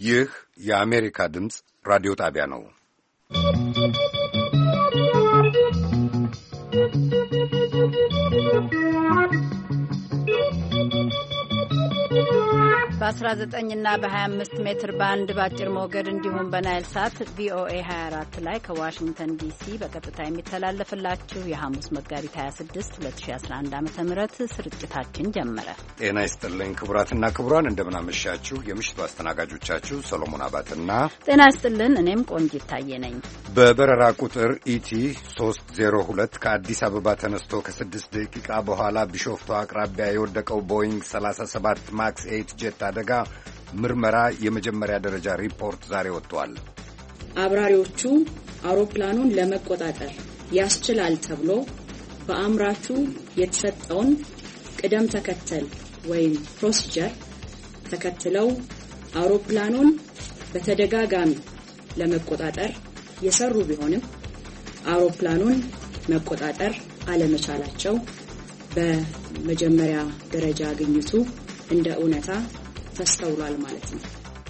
ይህ የአሜሪካ ድምፅ ራዲዮ ጣቢያ ነው። በ19 እና በ25 ሜትር ባንድ ባጭር ሞገድ እንዲሁም በናይል ሳት ቪኦኤ 24 ላይ ከዋሽንግተን ዲሲ በቀጥታ የሚተላለፍላችሁ የሐሙስ መጋቢት 26 2011 ዓ.ም ስርጭታችን ጀመረ። ጤና ይስጥልኝ ክቡራትና ክቡራን፣ እንደምናመሻችሁ። የምሽቱ አስተናጋጆቻችሁ ሰሎሞን አባትና ጤና ይስጥልን፣ እኔም ቆንጂት ታዬ ነኝ። በበረራ ቁጥር ኢቲ 302 ከአዲስ አበባ ተነስቶ ከ6 ደቂቃ በኋላ ቢሾፍቱ አቅራቢያ የወደቀው ቦይንግ 37 ማክስ 8 ጄት አደጋ ምርመራ የመጀመሪያ ደረጃ ሪፖርት ዛሬ ወጥቷል። አብራሪዎቹ አውሮፕላኑን ለመቆጣጠር ያስችላል ተብሎ በአምራቹ የተሰጠውን ቅደም ተከተል ወይም ፕሮሲጀር ተከትለው አውሮፕላኑን በተደጋጋሚ ለመቆጣጠር የሰሩ ቢሆንም አውሮፕላኑን መቆጣጠር አለመቻላቸው በመጀመሪያ ደረጃ ግኝቱ እንደ እውነታ ተስተውሏል ማለት ነው።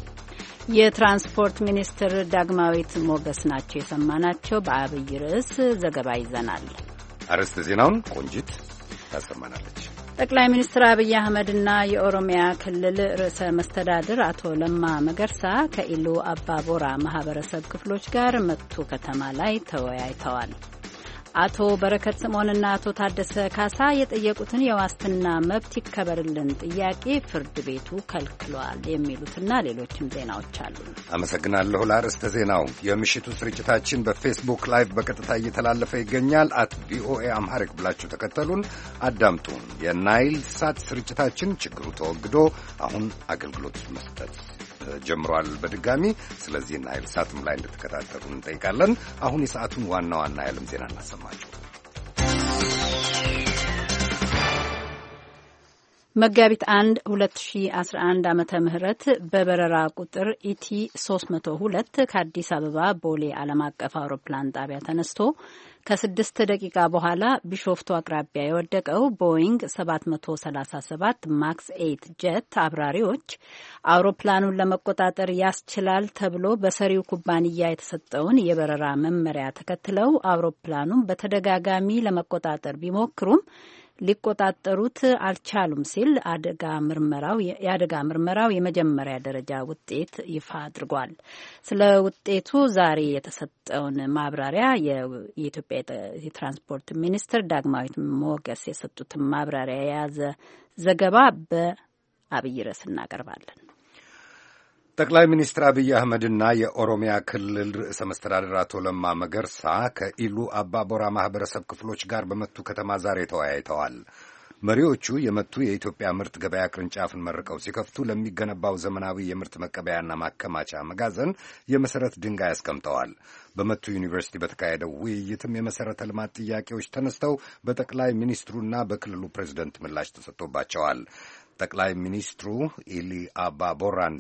የትራንስፖርት ሚኒስትር ዳግማዊት ሞገስ ናቸው የሰማናቸው። በአብይ ርዕስ ዘገባ ይዘናል። አርዕስተ ዜናውን ቆንጂት ታሰማናለች። ጠቅላይ ሚኒስትር አብይ አህመድና የኦሮሚያ ክልል ርዕሰ መስተዳድር አቶ ለማ መገርሳ ከኢሉ አባቦራ ማህበረሰብ ክፍሎች ጋር መቱ ከተማ ላይ ተወያይተዋል። አቶ በረከት ስምዖንና አቶ ታደሰ ካሳ የጠየቁትን የዋስትና መብት ይከበርልን ጥያቄ ፍርድ ቤቱ ከልክሏል የሚሉትና ሌሎችም ዜናዎች አሉ። አመሰግናለሁ። ለአርዕስተ ዜናው የምሽቱ ስርጭታችን በፌስቡክ ላይቭ በቀጥታ እየተላለፈ ይገኛል። @ቪኦኤ አምሃሪክ ብላችሁ ተከተሉን አዳምጡ። የናይል ሳት ስርጭታችን ችግሩ ተወግዶ አሁን አገልግሎት መስጠት ጀምሯል በድጋሚ። ስለዚህ ናይል ሳትም ላይ እንድትከታተሉ እንጠይቃለን። አሁን የሰዓቱን ዋና ዋና የዓለም ዜና እናሰማችሁ። መጋቢት 1 2011 ዓመተ ምህረት በበረራ ቁጥር ኢቲ 302 ከአዲስ አበባ ቦሌ ዓለም አቀፍ አውሮፕላን ጣቢያ ተነስቶ ከ6 ደቂቃ በኋላ ቢሾፍቱ አቅራቢያ የወደቀው ቦይንግ 737 ማክስ 8 ጄት አብራሪዎች አውሮፕላኑን ለመቆጣጠር ያስችላል ተብሎ በሰሪው ኩባንያ የተሰጠውን የበረራ መመሪያ ተከትለው አውሮፕላኑን በተደጋጋሚ ለመቆጣጠር ቢሞክሩም ሊቆጣጠሩት አልቻሉም ሲል የአደጋ ምርመራው የመጀመሪያ ደረጃ ውጤት ይፋ አድርጓል። ስለ ውጤቱ ዛሬ የተሰጠውን ማብራሪያ የኢትዮጵያ የትራንስፖርት ሚኒስትር ዳግማዊት ሞገስ የሰጡትን ማብራሪያ የያዘ ዘገባ በአብይ ርዕስ እናቀርባለን። ጠቅላይ ሚኒስትር አብይ አህመድና የኦሮሚያ ክልል ርዕሰ መስተዳድር አቶ ለማ መገርሳ ከኢሉ አባቦራ ማህበረሰብ ክፍሎች ጋር በመቱ ከተማ ዛሬ ተወያይተዋል። መሪዎቹ የመቱ የኢትዮጵያ ምርት ገበያ ቅርንጫፍን መርቀው ሲከፍቱ ለሚገነባው ዘመናዊ የምርት መቀበያና ማከማቻ መጋዘን የመሰረት ድንጋይ አስቀምጠዋል። በመቱ ዩኒቨርሲቲ በተካሄደው ውይይትም የመሰረተ ልማት ጥያቄዎች ተነስተው በጠቅላይ ሚኒስትሩና በክልሉ ፕሬዝደንት ምላሽ ተሰጥቶባቸዋል። ጠቅላይ ሚኒስትር ኢሊ አባቦራን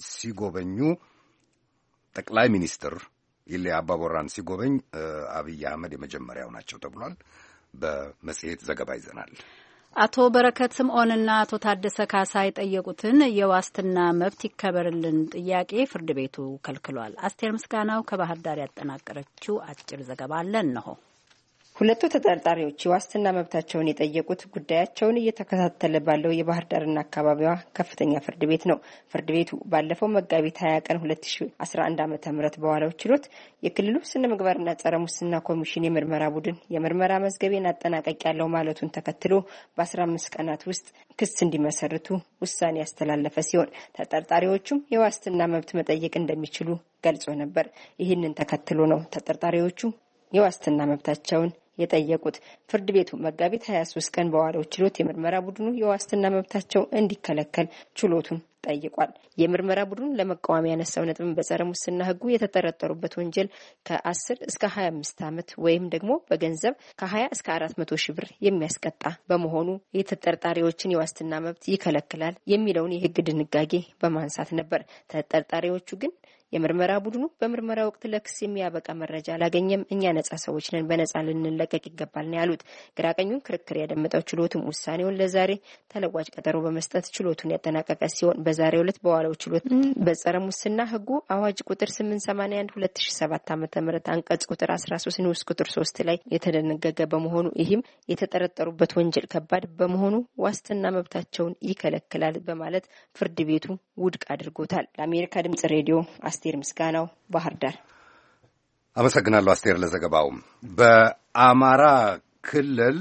ሲጎበኝ አብይ አህመድ የመጀመሪያው ናቸው ተብሏል። በመጽሔት ዘገባ ይዘናል። አቶ በረከት ስምዖንና አቶ ታደሰ ካሳ የጠየቁትን የዋስትና መብት ይከበርልን ጥያቄ ፍርድ ቤቱ ከልክሏል። አስቴር ምስጋናው ከባህር ዳር ያጠናቀረችው አጭር ዘገባ አለን ነው። ሁለቱ ተጠርጣሪዎች የዋስትና መብታቸውን የጠየቁት ጉዳያቸውን እየተከታተለ ባለው የባህር ዳርና አካባቢዋ ከፍተኛ ፍርድ ቤት ነው። ፍርድ ቤቱ ባለፈው መጋቢት 20 ቀን 2011 ዓ.ም በዋለው ችሎት የክልሉ ስነ ምግባርና ጸረ ሙስና ኮሚሽን የምርመራ ቡድን የምርመራ መዝገቤን አጠናቀቅ ያለው ማለቱን ተከትሎ በ15 ቀናት ውስጥ ክስ እንዲመሰርቱ ውሳኔ ያስተላለፈ ሲሆን ተጠርጣሪዎቹም የዋስትና መብት መጠየቅ እንደሚችሉ ገልጾ ነበር። ይህንን ተከትሎ ነው ተጠርጣሪዎቹ የዋስትና መብታቸውን የጠየቁት። ፍርድ ቤቱ መጋቢት 23 ቀን በዋለው ችሎት የምርመራ ቡድኑ የዋስትና መብታቸው እንዲከለከል ችሎቱን ጠይቋል። የምርመራ ቡድኑ ለመቃወም ያነሳው ነጥብ በጸረ ሙስና ሕጉ የተጠረጠሩበት ወንጀል ከ10 እስከ 25 ዓመት ወይም ደግሞ በገንዘብ ከ20 እስከ 400 ሺህ ብር የሚያስቀጣ በመሆኑ የተጠርጣሪዎችን የዋስትና መብት ይከለክላል የሚለውን የሕግ ድንጋጌ በማንሳት ነበር። ተጠርጣሪዎቹ ግን የምርመራ ቡድኑ በምርመራ ወቅት ለክስ የሚያበቃ መረጃ አላገኘም፣ እኛ ነጻ ሰዎች ነን፣ በነጻ ልንለቀቅ ይገባል ነው ያሉት። ግራቀኙን ክርክር ያደመጠው ችሎቱም ውሳኔውን ለዛሬ ተለዋጭ ቀጠሮ በመስጠት ችሎቱን ያጠናቀቀ ሲሆን በዛሬው ዕለት በዋለው ችሎት በጸረ ሙስና ህጉ አዋጅ ቁጥር 881/2007 ዓ.ም አንቀጽ ቁጥር 13 ንዑስ ቁጥር 3 ላይ የተደነገገ በመሆኑ ይህም የተጠረጠሩበት ወንጀል ከባድ በመሆኑ ዋስትና መብታቸውን ይከለክላል በማለት ፍርድ ቤቱ ውድቅ አድርጎታል። ለአሜሪካ ድምጽ ሬዲዮ አስቴር ምስጋናው ባህር ዳር። አመሰግናለሁ አስቴር ለዘገባው። በአማራ ክልል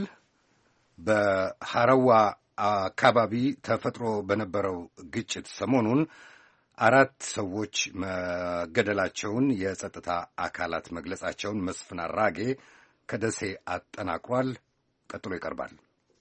በሐረዋ አካባቢ ተፈጥሮ በነበረው ግጭት ሰሞኑን 4 ሰዎች መገደላቸውን የጸጥታ አካላት መግለጻቸውን መስፍን አራጌ ከደሴ አጠናቅሯል። ቀጥሎ ይቀርባል።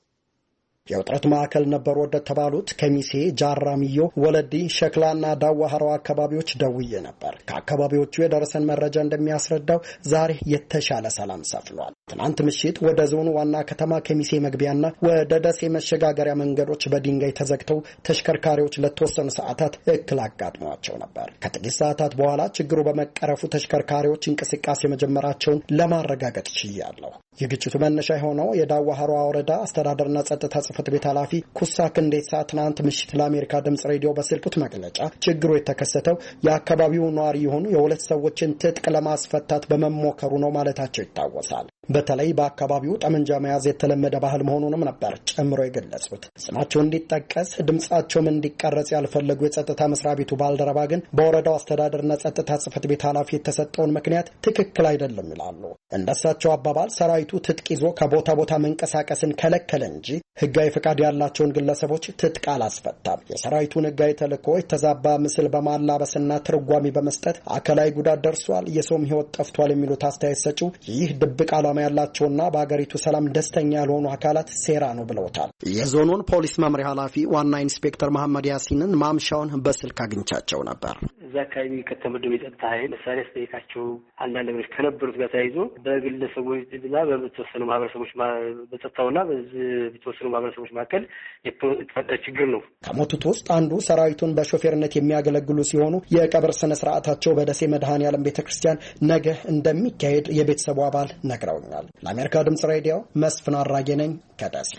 የውጥረት ማዕከል ነበሩ ወደ ተባሉት ከሚሴ፣ ጃራሚዮ፣ ወለዲ፣ ሸክላና ዳዋ ሐረዋ አካባቢዎች ደውዬ ነበር። ከአካባቢዎቹ የደረሰን መረጃ እንደሚያስረዳው ዛሬ የተሻለ ሰላም ሰፍኗል። ትናንት ምሽት ወደ ዞኑ ዋና ከተማ ከሚሴ መግቢያና ወደ ደሴ መሸጋገሪያ መንገዶች በድንጋይ ተዘግተው ተሽከርካሪዎች ለተወሰኑ ሰዓታት እክል አጋጥሟቸው ነበር። ከጥቂት ሰዓታት በኋላ ችግሩ በመቀረፉ ተሽከርካሪዎች እንቅስቃሴ መጀመራቸውን ለማረጋገጥ ችያለሁ። የግጭቱ መነሻ የሆነው የዳዋ ሐረዋ ወረዳ አስተዳደርና ጸጥታ ጽሕፈት ቤት ኃላፊ ኩሳ ክንዴሳ ትናንት ምሽት ለአሜሪካ ድምጽ ሬዲዮ በሰጡት መግለጫ ችግሩ የተከሰተው የአካባቢው ነዋሪ የሆኑ የሁለት ሰዎችን ትጥቅ ለማስፈታት በመሞከሩ ነው ማለታቸው ይታወሳል። በተለይ በአካባቢው ጠመንጃ መያዝ የተለመደ ባህል መሆኑንም ነበር ጨምሮ የገለጹት። ስማቸው እንዲጠቀስ ድምጻቸውም እንዲቀረጽ ያልፈለጉ የጸጥታ መስሪያ ቤቱ ባልደረባ ግን በወረዳው አስተዳደርና ጸጥታ ጽሕፈት ቤት ኃላፊ የተሰጠውን ምክንያት ትክክል አይደለም ይላሉ። እንደሳቸው አባባል ሰራዊቱ ትጥቅ ይዞ ከቦታ ቦታ መንቀሳቀስን ከለከለ እንጂ ሕጋዊ ፈቃድ ያላቸውን ግለሰቦች ትጥቅ አላስፈታም። የሰራዊቱን ሕጋዊ ተልዕኮ የተዛባ ምስል በማላበስና ትርጓሜ በመስጠት አካላዊ ጉዳት ደርሷል፣ የሰውም ሕይወት ጠፍቷል የሚሉት አስተያየት ሰጪው ይህ ድብቅ ዓላማ ያላቸውና በአገሪቱ ሰላም ደስተኛ ያልሆኑ አካላት ሴራ ነው ብለውታል። የዞኑን ፖሊስ መምሪያ ኃላፊ ዋና ኢንስፔክተር መሐመድ ያሲንን ማምሻውን በስልክ አግኝቻቸው ነበር። እዛ አካባቢ ከተመደቡ የጸጥታ ኃይል መሳሪያ ስጠይቃቸው አንዳንድ ነገሮች ከነበሩት ጋር ተያይዞ በግለሰቦችና በተወሰኑ ማህበረሰቦች በጸጥታውና በተወሰኑ ማህበረሰቦች መካከል የተፈጠረ ችግር ነው። ከሞቱት ውስጥ አንዱ ሰራዊቱን በሾፌርነት የሚያገለግሉ ሲሆኑ የቀብር ስነ ስርዓታቸው በደሴ መድኃኔዓለም ቤተክርስቲያን ነገ እንደሚካሄድ የቤተሰቡ አባል ነግረውኛል። ለአሜሪካ ድምጽ ሬዲዮ መስፍን አራጌ ነኝ ከደሴ።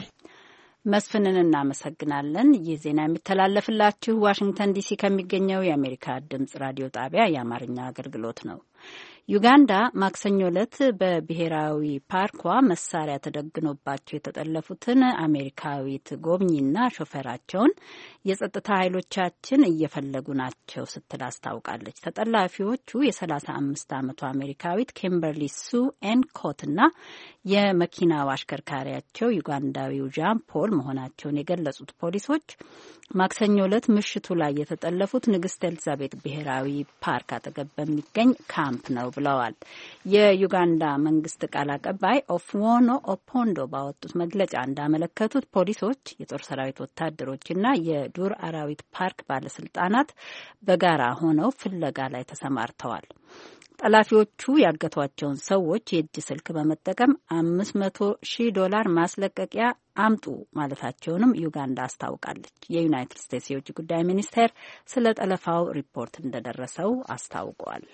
መስፍንን እናመሰግናለን። ይህ ዜና የሚተላለፍላችሁ ዋሽንግተን ዲሲ ከሚገኘው የአሜሪካ ድምጽ ራዲዮ ጣቢያ የአማርኛ አገልግሎት ነው። ዩጋንዳ ማክሰኞ ዕለት በብሔራዊ ፓርኳ መሳሪያ ተደግኖባቸው የተጠለፉትን አሜሪካዊት ጎብኚና ሾፌራቸውን የጸጥታ ኃይሎቻችን እየፈለጉ ናቸው ስትል አስታውቃለች። ተጠላፊዎቹ የ35 ዓመቷ አሜሪካዊት ኪምበርሊ ሱ ኤንኮትና የመኪናው አሽከርካሪያቸው ዩጋንዳዊው ዣን ፖል መሆናቸውን የገለጹት ፖሊሶች ማክሰኞ ዕለት ምሽቱ ላይ የተጠለፉት ንግስት ኤልዛቤት ብሔራዊ ፓርክ አጠገብ በሚገኝ ካምፕ ነው ብለዋል። የዩጋንዳ መንግስት ቃል አቀባይ ኦፍዎኖ ኦፖንዶ ባወጡት መግለጫ እንዳመለከቱት ፖሊሶች፣ የጦር ሰራዊት ወታደሮችና የዱር አራዊት ፓርክ ባለስልጣናት በጋራ ሆነው ፍለጋ ላይ ተሰማርተዋል። ጠላፊዎቹ ያገቷቸውን ሰዎች የእጅ ስልክ በመጠቀም $500,000 ማስለቀቂያ አምጡ ማለታቸውንም ዩጋንዳ አስታውቃለች። የዩናይትድ ስቴትስ የውጭ ጉዳይ ሚኒስቴር ስለ ጠለፋው ሪፖርት እንደደረሰው አስታውቋል።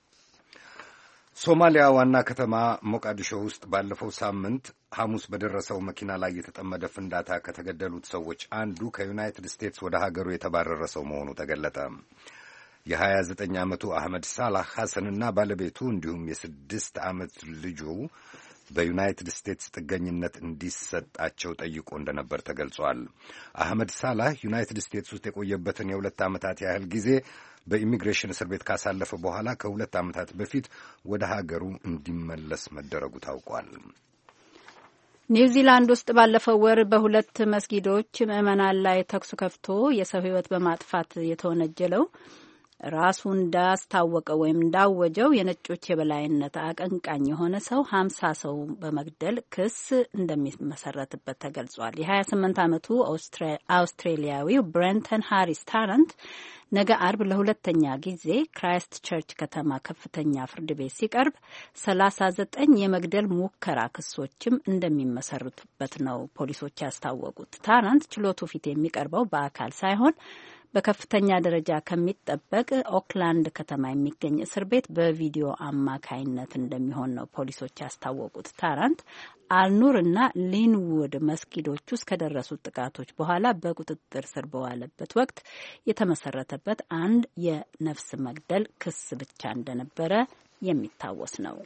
ሶማሊያ ዋና ከተማ ሞቃዲሾ ውስጥ ባለፈው ሳምንት ሐሙስ በደረሰው መኪና ላይ የተጠመደ ፍንዳታ ከተገደሉት ሰዎች አንዱ ከዩናይትድ ስቴትስ ወደ ሀገሩ የተባረረ ሰው መሆኑ ተገለጠ። የ29 ዓመቱ አህመድ ሳላህ ሐሰንና ባለቤቱ እንዲሁም የ6 ዓመት ልጁ በዩናይትድ ስቴትስ ጥገኝነት እንዲሰጣቸው ጠይቆ እንደነበር ተገልጿል። አህመድ ሳላህ ዩናይትድ ስቴትስ ውስጥ የቆየበትን የ2 ዓመታት ያህል ጊዜ በኢሚግሬሽን እስር ቤት ካሳለፈ በኋላ ከ2 ዓመታት በፊት ወደ ሀገሩ እንዲመለስ መደረጉ ታውቋል። ኒውዚላንድ ውስጥ ባለፈው ወር በ2 መስጊዶች ምዕመናን ላይ ተኩስ ከፍቶ የሰው ሕይወት በማጥፋት የተወነጀለው ራሱ እንዳስታወቀ ወይም እንዳወጀው የነጮች የበላይነት አቀንቃኝ የሆነ ሰው 50 ሰው በመግደል ክስ እንደሚመሰረትበት ተገልጿል። የ28 ዓመቱ አውስትሬሊያዊው ብሬንተን ሃሪስ ታረንት ነገ አርብ ለሁለተኛ ጊዜ ክራይስት ቸርች ከተማ ከፍተኛ ፍርድ ቤት ሲቀርብ 39 የመግደል ሙከራ ክሶችም እንደሚመሰረቱበት ነው ፖሊሶች ያስታወቁት። ታረንት ችሎቱ ፊት የሚቀርበው በአካል ሳይሆን በከፍተኛ ደረጃ ከሚጠበቅ ኦክላንድ ከተማ የሚገኝ እስር ቤት በቪዲዮ አማካይነት እንደሚሆን ነው ፖሊሶች ያስታወቁት። ታራንት አልኑር እና ሊንውድ መስጊዶች ውስጥ ከደረሱት ጥቃቶች በኋላ በቁጥጥር ስር በዋለበት ወቅት የተመሰረተበት አንድ የነፍስ መግደል ክስ ብቻ እንደነበረ የሚታወስ ነው።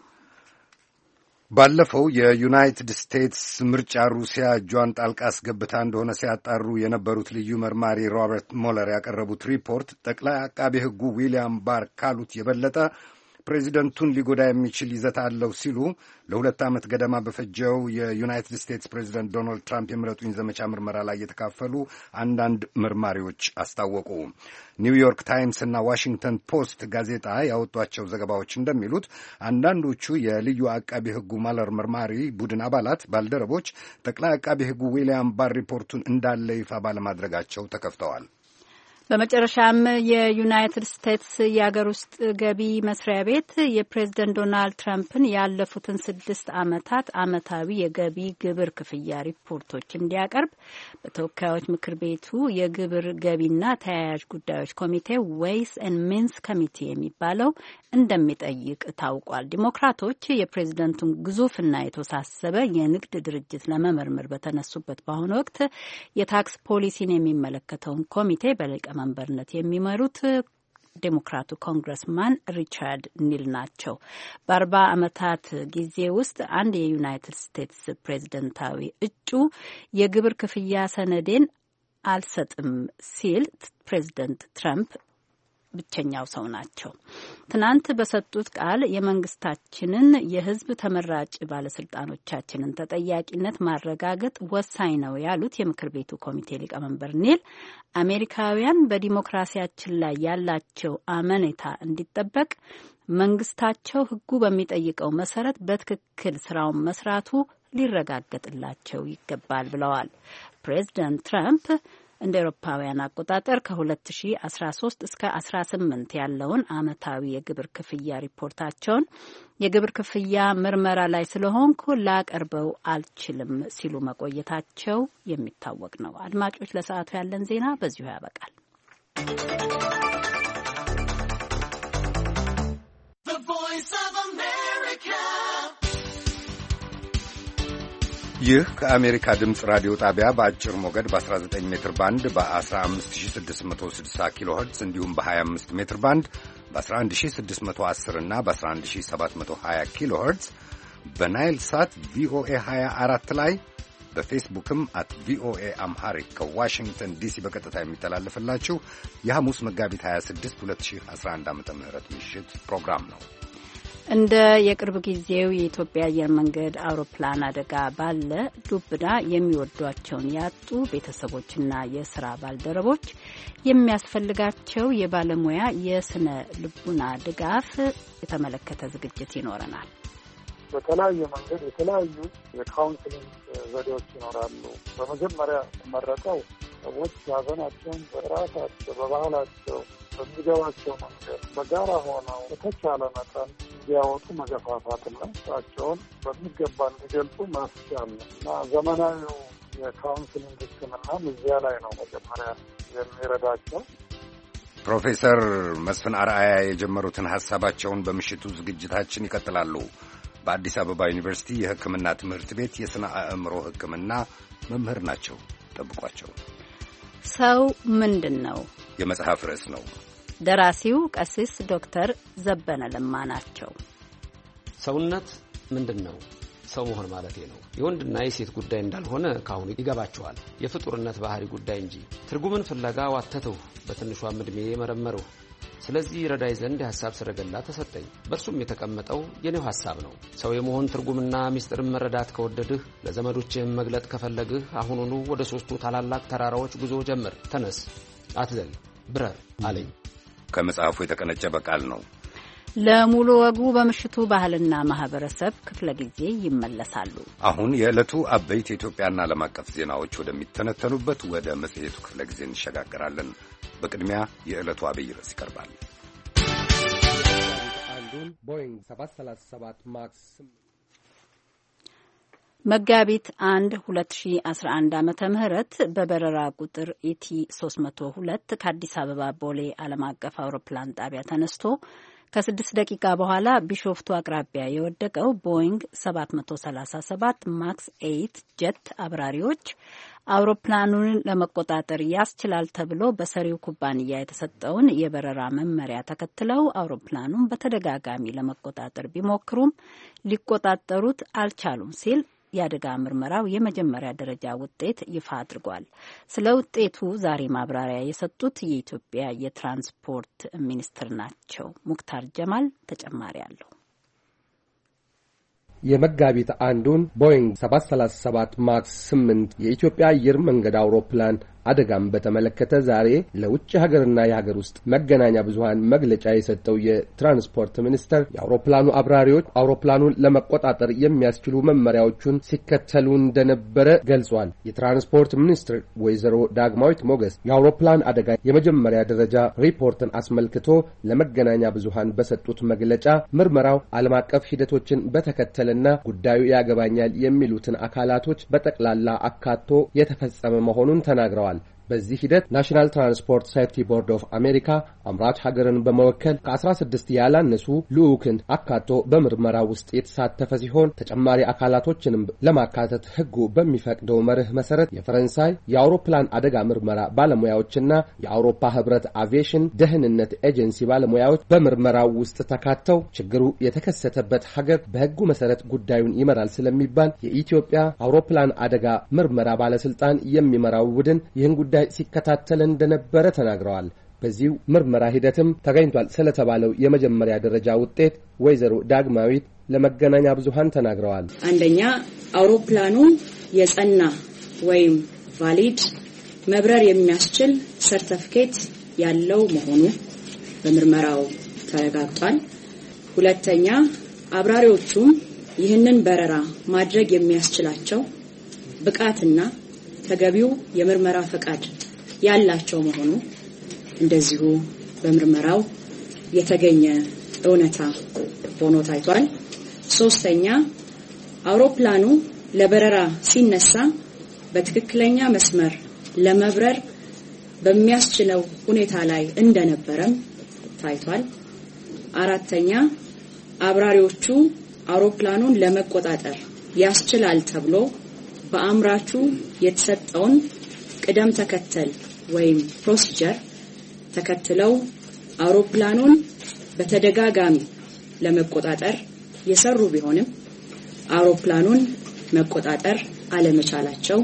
ባለፈው የዩናይትድ ስቴትስ ምርጫ ሩሲያ እጇን ጣልቃ አስገብታ እንደሆነ ሲያጣሩ የነበሩት ልዩ መርማሪ ሮበርት ሞለር ያቀረቡት ሪፖርት ጠቅላይ አቃቤ ሕጉ ዊልያም ባር ካሉት የበለጠ ፕሬዚደንቱን ሊጎዳ የሚችል ይዘት አለው ሲሉ ለ2 ዓመት ገደማ በፈጀው የዩናይትድ ስቴትስ ፕሬዚደንት ዶናልድ ትራምፕ የምረጡኝ ዘመቻ ምርመራ ላይ የተካፈሉ አንዳንድ መርማሪዎች አስታወቁ። ኒውዮርክ ታይምስ እና ዋሽንግተን ፖስት ጋዜጣ ያወጧቸው ዘገባዎች እንደሚሉት አንዳንዶቹ የልዩ አቃቢ ሕጉ ማለር መርማሪ ቡድን አባላት ባልደረቦች ጠቅላይ አቃቢ ሕጉ ዊልያም ባር ሪፖርቱን እንዳለ ይፋ ባለማድረጋቸው ተከፍተዋል። በመጨረሻም የዩናይትድ ስቴትስ የአገር ውስጥ ገቢ መስሪያ ቤት የፕሬዝደንት ዶናልድ ትራምፕን ያለፉትን 6 ዓመታት ዓመታዊ የገቢ ግብር ክፍያ ሪፖርቶች እንዲያቀርብ በተወካዮች ምክር ቤቱ የግብር ገቢና ተያያዥ ጉዳዮች ኮሚቴ ዌይስ ኤንድ ሚንስ ኮሚቴ የሚባለው እንደሚጠይቅ ታውቋል። ዲሞክራቶች የፕሬዝደንቱን ግዙፍና የተወሳሰበ የንግድ ድርጅት ለመመርመር በተነሱበት በአሁኑ ወቅት የታክስ ፖሊሲን የሚመለከተውን ኮሚቴ መንበርነት የሚመሩት ዴሞክራቱ ኮንግረስማን ሪቻርድ ኒል ናቸው። በ40 ዓመታት ጊዜ ውስጥ አንድ የዩናይትድ ስቴትስ ፕሬዝደንታዊ እጩ የግብር ክፍያ ሰነዴን አልሰጥም ሲል ፕሬዝደንት ትራምፕ ብቸኛው ሰው ናቸው። ትናንት በሰጡት ቃል የመንግስታችንን የሕዝብ ተመራጭ ባለስልጣኖቻችንን ተጠያቂነት ማረጋገጥ ወሳኝ ነው ያሉት የምክር ቤቱ ኮሚቴ ሊቀመንበር ኒል አሜሪካውያን በዲሞክራሲያችን ላይ ያላቸው አመኔታ እንዲጠበቅ መንግስታቸው ሕጉ በሚጠይቀው መሰረት በትክክል ስራውን መስራቱ ሊረጋገጥላቸው ይገባል ብለዋል። ፕሬዚዳንት ትራምፕ እንደ አውሮፓውያን አቆጣጠር ከ2013 እስከ 18 ያለውን ዓመታዊ የግብር ክፍያ ሪፖርታቸውን የግብር ክፍያ ምርመራ ላይ ስለሆንኩ ላቀርበው አልችልም ሲሉ መቆየታቸው የሚታወቅ ነው። አድማጮች፣ ለሰዓቱ ያለን ዜና በዚሁ ያበቃል። ይህ ከአሜሪካ ድምፅ ራዲዮ ጣቢያ በአጭር ሞገድ በ19 ሜትር ባንድ በ15660 ኪሎ ኸርትዝ እንዲሁም በ25 ሜትር ባንድ በ11610 እና በ11720 ኪሎ ኸርትዝ በናይል ሳት ቪኦኤ 24 ላይ በፌስቡክም አት ቪኦኤ አምሃሪክ ከዋሽንግተን ዲሲ በቀጥታ የሚተላለፍላችሁ የሐሙስ መጋቢት 26 2011 ዓ.ም ምሽት ፕሮግራም ነው። እንደ የቅርብ ጊዜው የኢትዮጵያ አየር መንገድ አውሮፕላን አደጋ ባለ ዱብዳ የሚወዷቸውን ያጡ ቤተሰቦችና የስራ ባልደረቦች የሚያስፈልጋቸው የባለሙያ የስነ ልቡና ድጋፍ የተመለከተ ዝግጅት ይኖረናል። በተለያየ መንገድ የተለያዩ የካውንስሊንግ ዘዴዎች ይኖራሉ። በመጀመሪያ መረጠው ሰዎች ሀዘናቸውን በራሳቸው በባህላቸው በሚገባቸው መንገድ በጋራ ሆነው በተቻለ መጠን እንዲያወጡ መገፋፋትና ስራቸውን በሚገባ እንዲገልጹ ማስቻል እና ዘመናዊው የካውንስሊንግ ሕክምናም እዚያ ላይ ነው መጀመሪያ የሚረዳቸው። ፕሮፌሰር መስፍን አርአያ የጀመሩትን ሐሳባቸውን በምሽቱ ዝግጅታችን ይቀጥላሉ። በአዲስ አበባ ዩኒቨርሲቲ የሕክምና ትምህርት ቤት የሥነ አእምሮ ሕክምና መምህር ናቸው። ጠብቋቸው። ሰው ምንድን ነው? የመጽሐፍ ርዕስ ነው። ደራሲው ቀሲስ ዶክተር ዘበነ ለማ ናቸው። ሰውነት ምንድን ነው? ሰው መሆን ማለቴ ነው። የወንድና የሴት ጉዳይ እንዳልሆነ ካሁኑ ይገባቸዋል። የፍጡርነት ባህሪ ጉዳይ እንጂ። ትርጉምን ፍለጋ ዋተተው በትንሿም ዕድሜ መረመረው። ስለዚህ ረዳይ ዘንድ የሐሳብ ሰረገላ ተሰጠኝ። በእርሱም የተቀመጠው የኔው ሐሳብ ነው። ሰው የመሆን ትርጉምና ምስጢርን መረዳት ከወደድህ፣ ለዘመዶችህም መግለጥ ከፈለግህ አሁኑኑ ወደ 3ቱ ታላላቅ ተራራዎች ጉዞ ጀምር። ተነስ፣ አትዘል፣ ብረር አለኝ። ከመጽሐፉ የተቀነጨበ ቃል ነው። ለሙሉ ወጉ በምሽቱ ባህልና ማህበረሰብ ክፍለ ጊዜ ይመለሳሉ። አሁን የዕለቱ አበይት የኢትዮጵያና ዓለም አቀፍ ዜናዎች ወደሚተነተኑበት ወደ መጽሔቱ ክፍለ ጊዜ እንሸጋገራለን። በቅድሚያ የዕለቱ አብይ ርዕስ ይቀርባል። አንዱን ቦይንግ 737 ማክስ መጋቢት 1 2011 ዓመተ ምህረት በበረራ ቁጥር ኢቲ 302 ከአዲስ አበባ ቦሌ ዓለም አቀፍ አውሮፕላን ጣቢያ ተነስቶ ከ6 ደቂቃ በኋላ ቢሾፍቱ አቅራቢያ የወደቀው ቦይንግ 737 ማክስ 8 ጀት አብራሪዎች አውሮፕላኑን ለመቆጣጠር ያስችላል ተብሎ በሰሪው ኩባንያ የተሰጠውን የበረራ መመሪያ ተከትለው አውሮፕላኑን በተደጋጋሚ ለመቆጣጠር ቢሞክሩም ሊቆጣጠሩት አልቻሉም ሲል የአደጋ ምርመራው የመጀመሪያ ደረጃ ውጤት ይፋ አድርጓል። ስለ ውጤቱ ዛሬ ማብራሪያ የሰጡት የኢትዮጵያ የትራንስፖርት ሚኒስትር ናቸው። ሙክታር ጀማል ተጨማሪ አለው። የመጋቢት አንዱን ቦይንግ 737 ማክስ 8 የኢትዮጵያ አየር መንገድ አውሮፕላን አደጋም በተመለከተ ዛሬ ለውጭ ሀገርና የሀገር ውስጥ መገናኛ ብዙሃን መግለጫ የሰጠው የትራንስፖርት ሚኒስቴር የአውሮፕላኑ አብራሪዎች አውሮፕላኑን ለመቆጣጠር የሚያስችሉ መመሪያዎችን ሲከተሉ እንደነበረ ገልጿል። የትራንስፖርት ሚኒስትር ወይዘሮ ዳግማዊት ሞገስ የአውሮፕላን አደጋ የመጀመሪያ ደረጃ ሪፖርትን አስመልክቶ ለመገናኛ ብዙሃን በሰጡት መግለጫ ምርመራው ዓለም አቀፍ ሂደቶችን በተከተለና ጉዳዩ ያገባኛል የሚሉትን አካላቶች በጠቅላላ አካቶ የተፈጸመ መሆኑን ተናግረዋል። በዚህ ሂደት ናሽናል ትራንስፖርት ሴፍቲ ቦርድ ኦፍ አሜሪካ አምራች ሀገርን በመወከል ከ16 ያላነሱ ልዑክን አካቶ በምርመራ ውስጥ የተሳተፈ ሲሆን ተጨማሪ አካላቶችንም ለማካተት ሕጉ በሚፈቅደው መርህ መሰረት የፈረንሳይ የአውሮፕላን አደጋ ምርመራ ባለሙያዎችና የአውሮፓ ሕብረት አቪዬሽን ደህንነት ኤጀንሲ ባለሙያዎች በምርመራው ውስጥ ተካተው ችግሩ የተከሰተበት ሀገር በሕጉ መሰረት ጉዳዩን ይመራል ስለሚባል የኢትዮጵያ አውሮፕላን አደጋ ምርመራ ባለስልጣን የሚመራው ቡድን ይህን ጉዳይ ሲከታተል እንደነበረ ተናግረዋል። በዚሁ ምርመራ ሂደትም ተገኝቷል ስለተባለው የመጀመሪያ ደረጃ ውጤት ወይዘሮ ዳግማዊት ለመገናኛ ብዙሃን ተናግረዋል። አንደኛ አውሮፕላኑ የጸና ወይም ቫሊድ መብረር የሚያስችል ሰርቲፊኬት ያለው መሆኑ በምርመራው ተረጋግጧል። ሁለተኛ አብራሪዎቹም ይህንን በረራ ማድረግ የሚያስችላቸው ብቃትና ተገቢው የምርመራ ፈቃድ ያላቸው መሆኑ እንደዚሁ በምርመራው የተገኘ እውነታ ሆኖ ታይቷል። ሶስተኛ አውሮፕላኑ ለበረራ ሲነሳ በትክክለኛ መስመር ለመብረር በሚያስችለው ሁኔታ ላይ እንደነበረም ታይቷል። አራተኛ አብራሪዎቹ አውሮፕላኑን ለመቆጣጠር ያስችላል ተብሎ በአምራቹ የተሰጠውን ቅደም ተከተል ወይም ፕሮሲጀር ተከትለው አውሮፕላኑን በተደጋጋሚ ለመቆጣጠር የሰሩ ቢሆንም አውሮፕላኑን መቆጣጠር አለመቻላቸው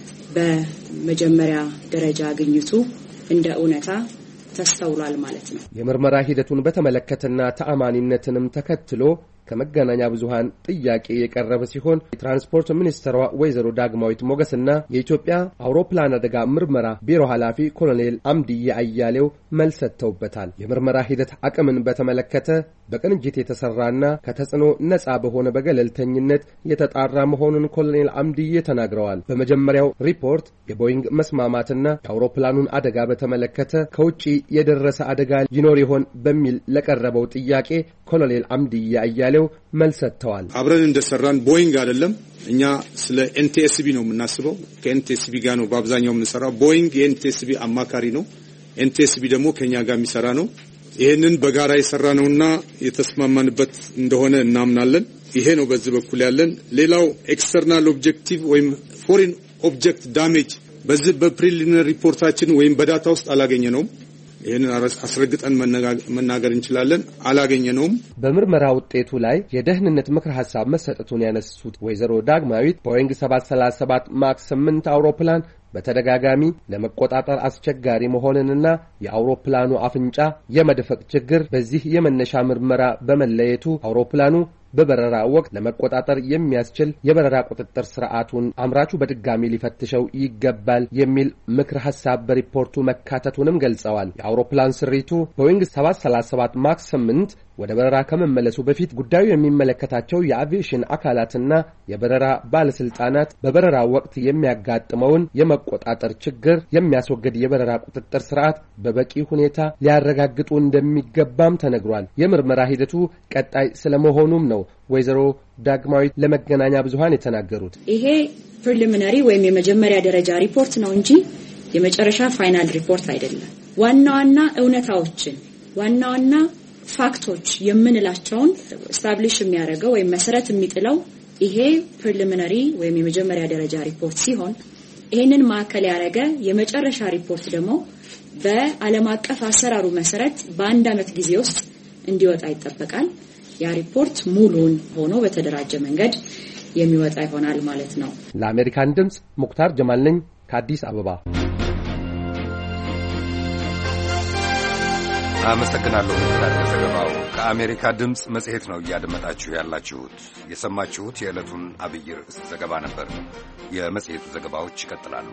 በመጀመሪያ ደረጃ ግኝቱ እንደ እውነታ ተስተውሏል ማለት ነው። የምርመራ ሂደቱን በተመለከተና ተአማኒነትንም ተከትሎ ከመገናኛ ብዙሃን ጥያቄ የቀረበ ሲሆን የትራንስፖርት ሚኒስትሯ ወይዘሮ ዳግማዊት ሞገስና የኢትዮጵያ አውሮፕላን አደጋ ምርመራ ቢሮ ኃላፊ ኮሎኔል አምድዬ አያሌው መልስ ሰጥተውበታል። የምርመራ ሂደት አቅምን በተመለከተ በቅንጅት የተሰራና ከተጽዕኖ ነጻ በሆነ በገለልተኝነት የተጣራ መሆኑን ኮሎኔል አምድዬ ተናግረዋል። በመጀመሪያው ሪፖርት የቦይንግ መስማማትና የአውሮፕላኑን አደጋ በተመለከተ ከውጪ የደረሰ አደጋ ሊኖር ይሆን በሚል ለቀረበው ጥያቄ ኮሎኔል አምድዬ አያሌው መልስ ሰጥተዋል። አብረን እንደሰራን ቦይንግ አይደለም እኛ ስለ ኤንቲኤስቢ ነው የምናስበው። ከኤንቲኤስቢ ጋር ነው በአብዛኛው የምንሰራው። ቦይንግ የኤንቲኤስቢ አማካሪ ነው። ኤንቲኤስቢ ደግሞ ከኛ ጋር የሚሰራ ነው። ይሄንን በጋራ የሰራነውና የተስማማንበት እንደሆነ እናምናለን። ይሄ ነው በዚህ በኩል ያለን። ሌላው ኤክስተርናል ኦብጀክቲቭ ወይም ፎሪን ኦብጀክት ዳሜጅ በዚህ በፕሪሊሚናሪ ሪፖርታችን ወይም በዳታ ውስጥ አላገኘነውም። ይሄንን አስረግጠን መናገር እንችላለን። አላገኘነውም። በምርመራ ውጤቱ ላይ የደህንነት ምክር ሐሳብ መሰጠቱን ያነሱት ወይዘሮ ዳግማዊት ቦይንግ 737 ማክስ 8 አውሮፕላን በተደጋጋሚ ለመቆጣጠር አስቸጋሪ መሆንንና የአውሮፕላኑ አፍንጫ የመድፈቅ ችግር በዚህ የመነሻ ምርመራ በመለየቱ አውሮፕላኑ በበረራ ወቅት ለመቆጣጠር የሚያስችል የበረራ ቁጥጥር ስርዓቱን አምራቹ በድጋሚ ሊፈትሸው ይገባል የሚል ምክር ሐሳብ በሪፖርቱ መካተቱንም ገልጸዋል። የአውሮፕላን ስሪቱ ቦይንግ 737 ማክስ 8 ወደ በረራ ከመመለሱ በፊት ጉዳዩ የሚመለከታቸው የአቪዬሽን አካላትና የበረራ ባለስልጣናት በበረራ ወቅት የሚያጋጥመውን የመቆጣጠር ችግር የሚያስወግድ የበረራ ቁጥጥር ስርዓት በበቂ ሁኔታ ሊያረጋግጡ እንደሚገባም ተነግሯል። የምርመራ ሂደቱ ቀጣይ ስለመሆኑም ነው ወይዘሮ ዳግማዊት ለመገናኛ ብዙሃን የተናገሩት። ይሄ ፕሪሊሚናሪ ወይም የመጀመሪያ ደረጃ ሪፖርት ነው እንጂ የመጨረሻ ፋይናል ሪፖርት አይደለም። ዋናዋና እውነታዎችን ዋናዋና ፋክቶች የምንላቸውን ስታብሊሽ የሚያደርገው ወይም መሰረት የሚጥለው ይሄ ፕሪሊሚናሪ ወይም የመጀመሪያ ደረጃ ሪፖርት ሲሆን ይሄንን ማዕከል ያደረገ የመጨረሻ ሪፖርት ደግሞ በዓለም አቀፍ አሰራሩ መሰረት በአንድ ዓመት ጊዜ ውስጥ እንዲወጣ ይጠበቃል። ያ ሪፖርት ሙሉን ሆኖ በተደራጀ መንገድ የሚወጣ ይሆናል ማለት ነው። ለአሜሪካን ድምጽ ሙክታር ጀማል ነኝ ከአዲስ አበባ። አመሰግናለሁ ሙክታር ለዘገባው። ከአሜሪካ ድምጽ መጽሔት ነው እያደመጣችሁ ያላችሁት። የሰማችሁት የዕለቱን አብይ ርዕስ ዘገባ ነበር። የመጽሔቱ ዘገባዎች ይቀጥላሉ።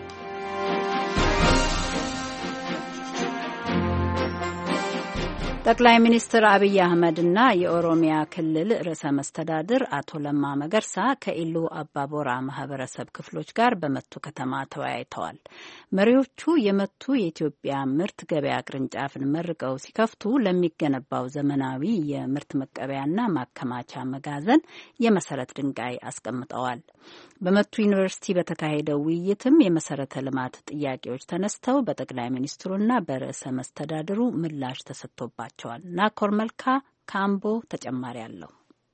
ጠቅላይ ሚኒስትር አብይ አህመድና የኦሮሚያ ክልል ርዕሰ መስተዳድር አቶ ለማ መገርሳ ከኢሉ አባቦራ ማህበረሰብ ክፍሎች ጋር በመቱ ከተማ ተወያይተዋል። መሪዎቹ የመቱ የኢትዮጵያ ምርት ገበያ ቅርንጫፍን መርቀው ሲከፍቱ ለሚገነባው ዘመናዊ የምርት መቀበያና ማከማቻ መጋዘን የመሰረት ድንጋይ አስቀምጠዋል። በመቱ ዩኒቨርሲቲ በተካሄደው ውይይትም የመሰረተ ልማት ጥያቄዎች ተነስተው በጠቅላይ ሚኒስትሩና በርዕሰ መስተዳድሩ ምላሽ ተሰጥቶባቸዋል። ናኮር መልካ ካምቦ ተጨማሪ አለው።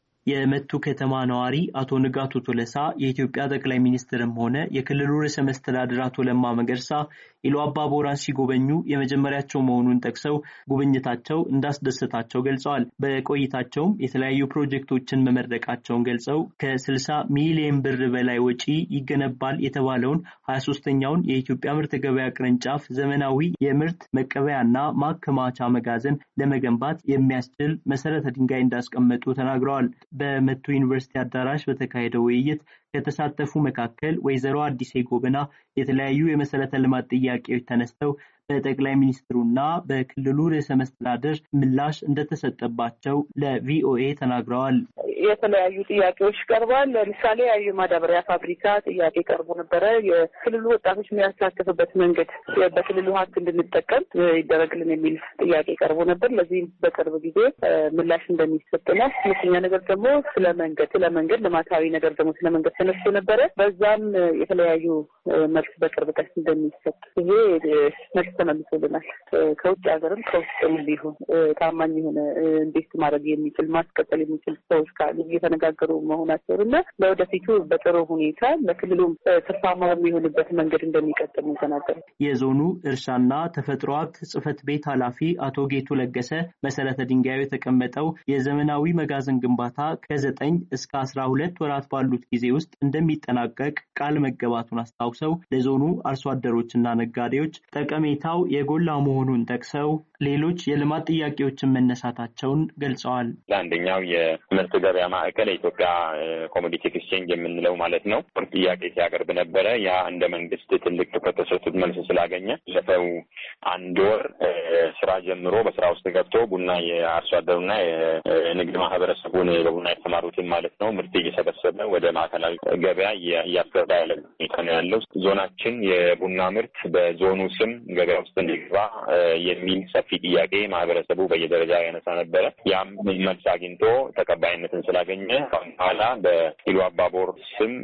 የመቱ ከተማ ነዋሪ አቶ ንጋቱ ቶለሳ የኢትዮጵያ ጠቅላይ ሚኒስትርም ሆነ የክልሉ ርዕሰ መስተዳድር አቶ ለማ መገርሳ ኢሉ አባቦራን ሲጎበኙ የመጀመሪያቸው መሆኑን ጠቅሰው ጉብኝታቸው እንዳስደሰታቸው ገልጸዋል። በቆይታቸውም የተለያዩ ፕሮጀክቶችን መመረቃቸውን ገልጸው ከ60 ሚሊዮን ብር በላይ ወጪ ይገነባል የተባለውን 23ኛውን የኢትዮጵያ ምርት ገበያ ቅርንጫፍ ዘመናዊ የምርት መቀበያና ማከማቻ መጋዘን ለመገንባት የሚያስችል መሰረተ ድንጋይ እንዳስቀመጡ ተናግረዋል። በመቱ ዩኒቨርሲቲ አዳራሽ በተካሄደው ውይይት ከተሳተፉ መካከል ወይዘሮ አዲሴ ጎበና የተለያዩ የመሰረተ ልማት ጥያቄዎች ተነስተው በጠቅላይ ሚኒስትሩና በክልሉ ርዕሰ መስተዳድር ምላሽ እንደተሰጠባቸው ለቪኦኤ ተናግረዋል። የተለያዩ ጥያቄዎች ቀርበዋል። ለምሳሌ የማዳበሪያ ፋብሪካ ጥያቄ ቀርቦ ነበረ። የክልሉ ወጣቶች የሚያሳተፉበት መንገድ በክልሉ ሀብት እንድንጠቀም ይደረግልን የሚል ጥያቄ ቀርቦ ነበር። ለዚህም በቅርብ ጊዜ ምላሽ እንደሚሰጥ ነው። ሁለተኛ ነገር ደግሞ ስለ መንገድ ልማታዊ ነገር ደግሞ ስለ መንገድ ተነስቶ ነበረ። በዛም የተለያዩ መልስ በቅርብ ቀን እንደሚሰጥ ይሄ መልስ ተመልሶልናል። ከውጭ ሀገርም ከውስጥም ቢሆን ታማኝ የሆነ ኢንቨስት ማድረግ የሚችል ማስቀጠል የሚችል ሰዎች ካሉ እየተነጋገሩ መሆናቸውና ለወደፊቱ በጥሩ ሁኔታ ለክልሉም ትርፋማ የሚሆንበት መንገድ እንደሚቀጥል ነው ተናገሩት። የዞኑ እርሻና ተፈጥሮ ሀብት ጽሕፈት ቤት ኃላፊ አቶ ጌቱ ለገሰ መሰረተ ድንጋዩ የተቀመጠው የዘመናዊ መጋዘን ግንባታ ከ9 እስከ 12 ወራት ባሉት ጊዜ ውስጥ እንደሚጠናቀቅ ቃል መገባቱን አስታውሰው ለዞኑ አርሶ አደሮችና ነጋዴዎች ጠቀሜታው የጎላ መሆኑን ጠቅሰው ሌሎች የልማት ጥያቄዎችን መነሳታቸውን ገልጸዋል። አንደኛው የምርት ገበያ ማዕከል የኢትዮጵያ ኮሞዲቲ ኤክስቼንጅ የምንለው ማለት ነው ጥያቄ ሲያቀርብ ነበረ። ያ እንደ መንግስት ትልቅ ትኩረት ተሰጥቶት መልስ ስላገኘ ለፈው አንድ ወር ስራ ጀምሮ በስራ ውስጥ ገብቶ ቡና የአርሶ አደሩና የንግድ ማህበረሰቡን በቡና የተማሩትን ማለት ነው ምርት እየሰበሰበ ወደ ማዕከላዊ ገበያ እያስገባ ያለ ሁኔታ ነው ያለው። ዞናችን የቡና ምርት በዞኑ ስም ገበያ ውስጥ እንዲገባ የሚል ሰፊ ጥያቄ ማህበረሰቡ በየደረጃ ያነሳ ነበረ። ያም መልስ አግኝቶ ተቀባይነትን ስላገኘ በኋላ በኢሉ አባቦር ስም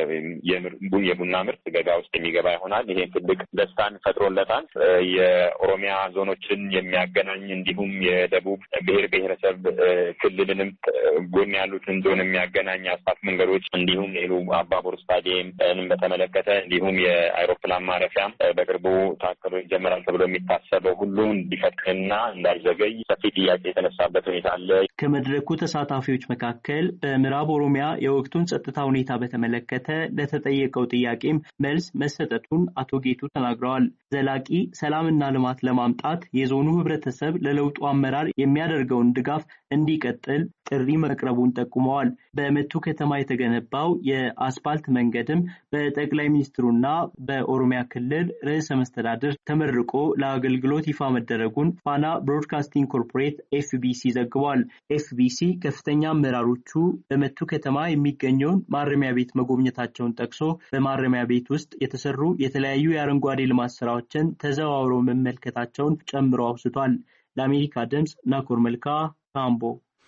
የቡና ምርት ገበያ ውስጥ የሚገባ ይሆናል። ይሄ ትልቅ ደስታን ፈጥሮለታል። የኦሮሚያ ዞኖችን የሚያገናኝ እንዲሁም የደቡብ ብሔር ብሔረሰብ ክልልንም ጎን ያሉትን ዞን የሚያገናኝ አስፋልት መንገዶች እንዲሁም ኢሉ አባቦር ስታዲየምን በተመለከተ እንዲሁም የአይሮፕላን ማረፊያም በቅርቡ ታቅዶ ይጀምራል ተብሎ የሚታሰበው ሁሉ እንዲፈጥንና እንዳይዘገይ ሰፊ ጥያቄ የተነሳበት ሁኔታ አለ። ከመድረኩ ተሳታፊዎች መካከል በምዕራብ ኦሮሚያ የወቅቱን ጸጥታ ሁኔታ በተመለከተ ለተጠየቀው ጥያቄም መልስ መሰጠቱን አቶ ጌቱ ተናግረዋል። ዘላቂ ሰላምና ልማት ለማምጣት የዞኑ ህብረተሰብ ለለውጡ አመራር የሚያደርገውን ድጋፍ እንዲቀጥል ጥሪ መቅረቡን ጠቁመዋል። በመቱ ከተማ የተገነባው የአስፋልት መንገድም በጠቅላይ ሚኒስትሩና በኦሮሚያ ክልል ርዕሰ መስተዳድር ተመርቆ ለአገልግሎት ይፋ መደረጉን ፋና ብሮድካስቲንግ ኮርፖሬት ኤፍቢሲ ዘግቧል። ኤፍቢሲ ከፍተኛ አመራሮቹ በመቱ ከተማ የሚገኘውን ማረሚያ ቤት መጎብኘታቸውን ጠቅሶ በማረሚያ ቤት ውስጥ የተሰሩ የተለያዩ የአረንጓዴ ልማት ስራዎችን ተዘዋውረው መመልከታቸውን ጨምሮ አውስቷል። ለአሜሪካ ድምጽ ናኮር መልካ ካምቦ።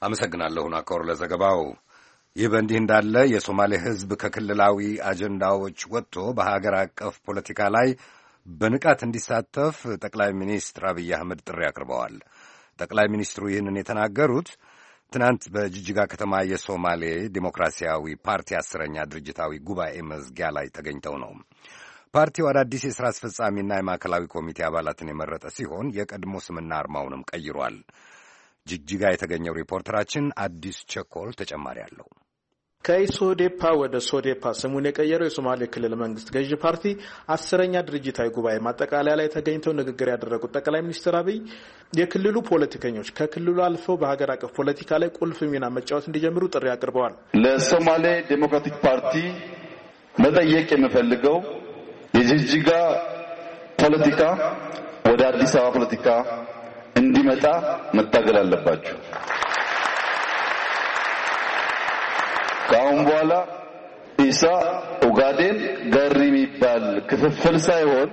አመሰግናለሁ ናኮር ለዘገባው። ይህ በእንዲህ እንዳለ የሶማሌ ሕዝብ ከክልላዊ አጀንዳዎች ወጥቶ በሀገር አቀፍ ፖለቲካ ላይ በንቃት እንዲሳተፍ ጠቅላይ ሚኒስትር አብይ አህመድ ጥሪ አቅርበዋል። ጠቅላይ ሚኒስትሩ ይህንን የተናገሩት ትናንት በጅጅጋ ከተማ የሶማሌ ዲሞክራሲያዊ ፓርቲ 10ኛ ድርጅታዊ ጉባኤ መዝጊያ ላይ ተገኝተው ነው። ፓርቲው አዳዲስ የሥራ አስፈጻሚና የማዕከላዊ ኮሚቴ አባላትን የመረጠ ሲሆን የቀድሞ ስምና አርማውንም ቀይሯል። ጅጅጋ የተገኘው ሪፖርተራችን አዲስ ቸኮል ተጨማሪ አለው። ከኢሶዴፓ ወደ ሶዴፓ ስሙን የቀየረው የሶማሌ ክልል መንግስት ገዢ ፓርቲ 10ኛ ድርጅታዊ ጉባኤ ማጠቃለያ ላይ ተገኝተው ንግግር ያደረጉት ጠቅላይ ሚኒስትር አብይ የክልሉ ፖለቲከኞች ከክልሉ አልፈው በሀገር አቀፍ ፖለቲካ ላይ ቁልፍ ሚና መጫወት እንዲጀምሩ ጥሪ አቅርበዋል። ለሶማሌ ዴሞክራቲክ ፓርቲ መጠየቅ የምፈልገው የጅጅጋ ፖለቲካ ወደ አዲስ አበባ ፖለቲካ እንዲመጣ መታገል አለባችሁ። ከአሁን በኋላ ኢሳ ኡጋዴን ገሪ የሚባል ክፍፍል ሳይሆን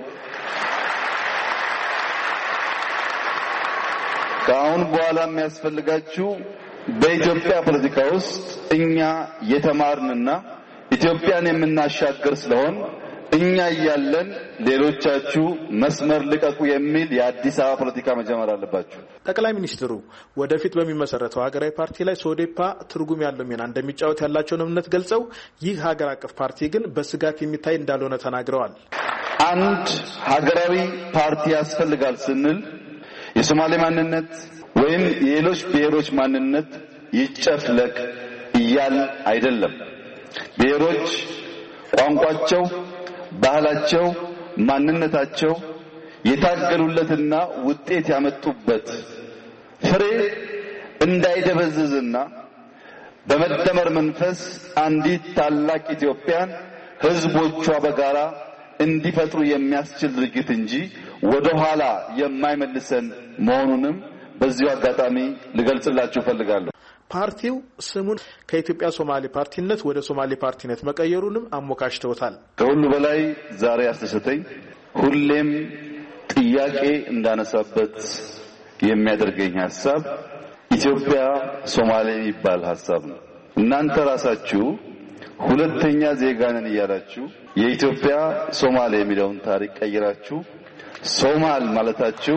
ከአሁን በኋላ የሚያስፈልጋችሁ በኢትዮጵያ ፖለቲካ ውስጥ እኛ የተማርንና ኢትዮጵያን የምናሻገር ስለሆን እኛ እያለን ሌሎቻችሁ መስመር ልቀቁ የሚል የአዲስ አበባ ፖለቲካ መጀመር አለባችሁ። ጠቅላይ ሚኒስትሩ ወደፊት በሚመሰረተው ሀገራዊ ፓርቲ ላይ ሶዴፓ ትርጉም ያለው ሚና እንደሚጫወት ያላቸውን እምነት ገልጸው ይህ ሀገር አቀፍ ፓርቲ ግን በስጋት የሚታይ እንዳልሆነ ተናግረዋል። አንድ ሀገራዊ ፓርቲ ያስፈልጋል ስንል የሶማሌ ማንነት ወይም የሌሎች ብሔሮች ማንነት ይጨፍለቅ እያል አይደለም። ብሔሮች ቋንቋቸው፣ ባህላቸው፣ ማንነታቸው የታገሉለትና ውጤት ያመጡበት ፍሬ እንዳይደበዝዝና በመደመር መንፈስ አንዲት ታላቅ ኢትዮጵያን ህዝቦቿ በጋራ እንዲፈጥሩ የሚያስችል ድርጊት እንጂ ወደ ኋላ የማይመልሰን መሆኑንም በዚሁ አጋጣሚ ልገልጽላችሁ ፈልጋለሁ። ፓርቲው ስሙን ከኢትዮጵያ ሶማሌ ፓርቲነት ወደ ሶማሌ ፓርቲነት መቀየሩንም አሞካሽተውታል። ከሁሉ በላይ ዛሬ ያስደሰተኝ ሁሌም ጥያቄ እንዳነሳበት የሚያደርገኝ ሐሳብ ኢትዮጵያ ሶማሌ የሚባል ሐሳብ ነው። እናንተ ራሳችሁ ሁለተኛ ዜጋ ነን እያላችሁ የኢትዮጵያ ሶማሌ የሚለውን ታሪክ ቀይራችሁ ሶማል ማለታችሁ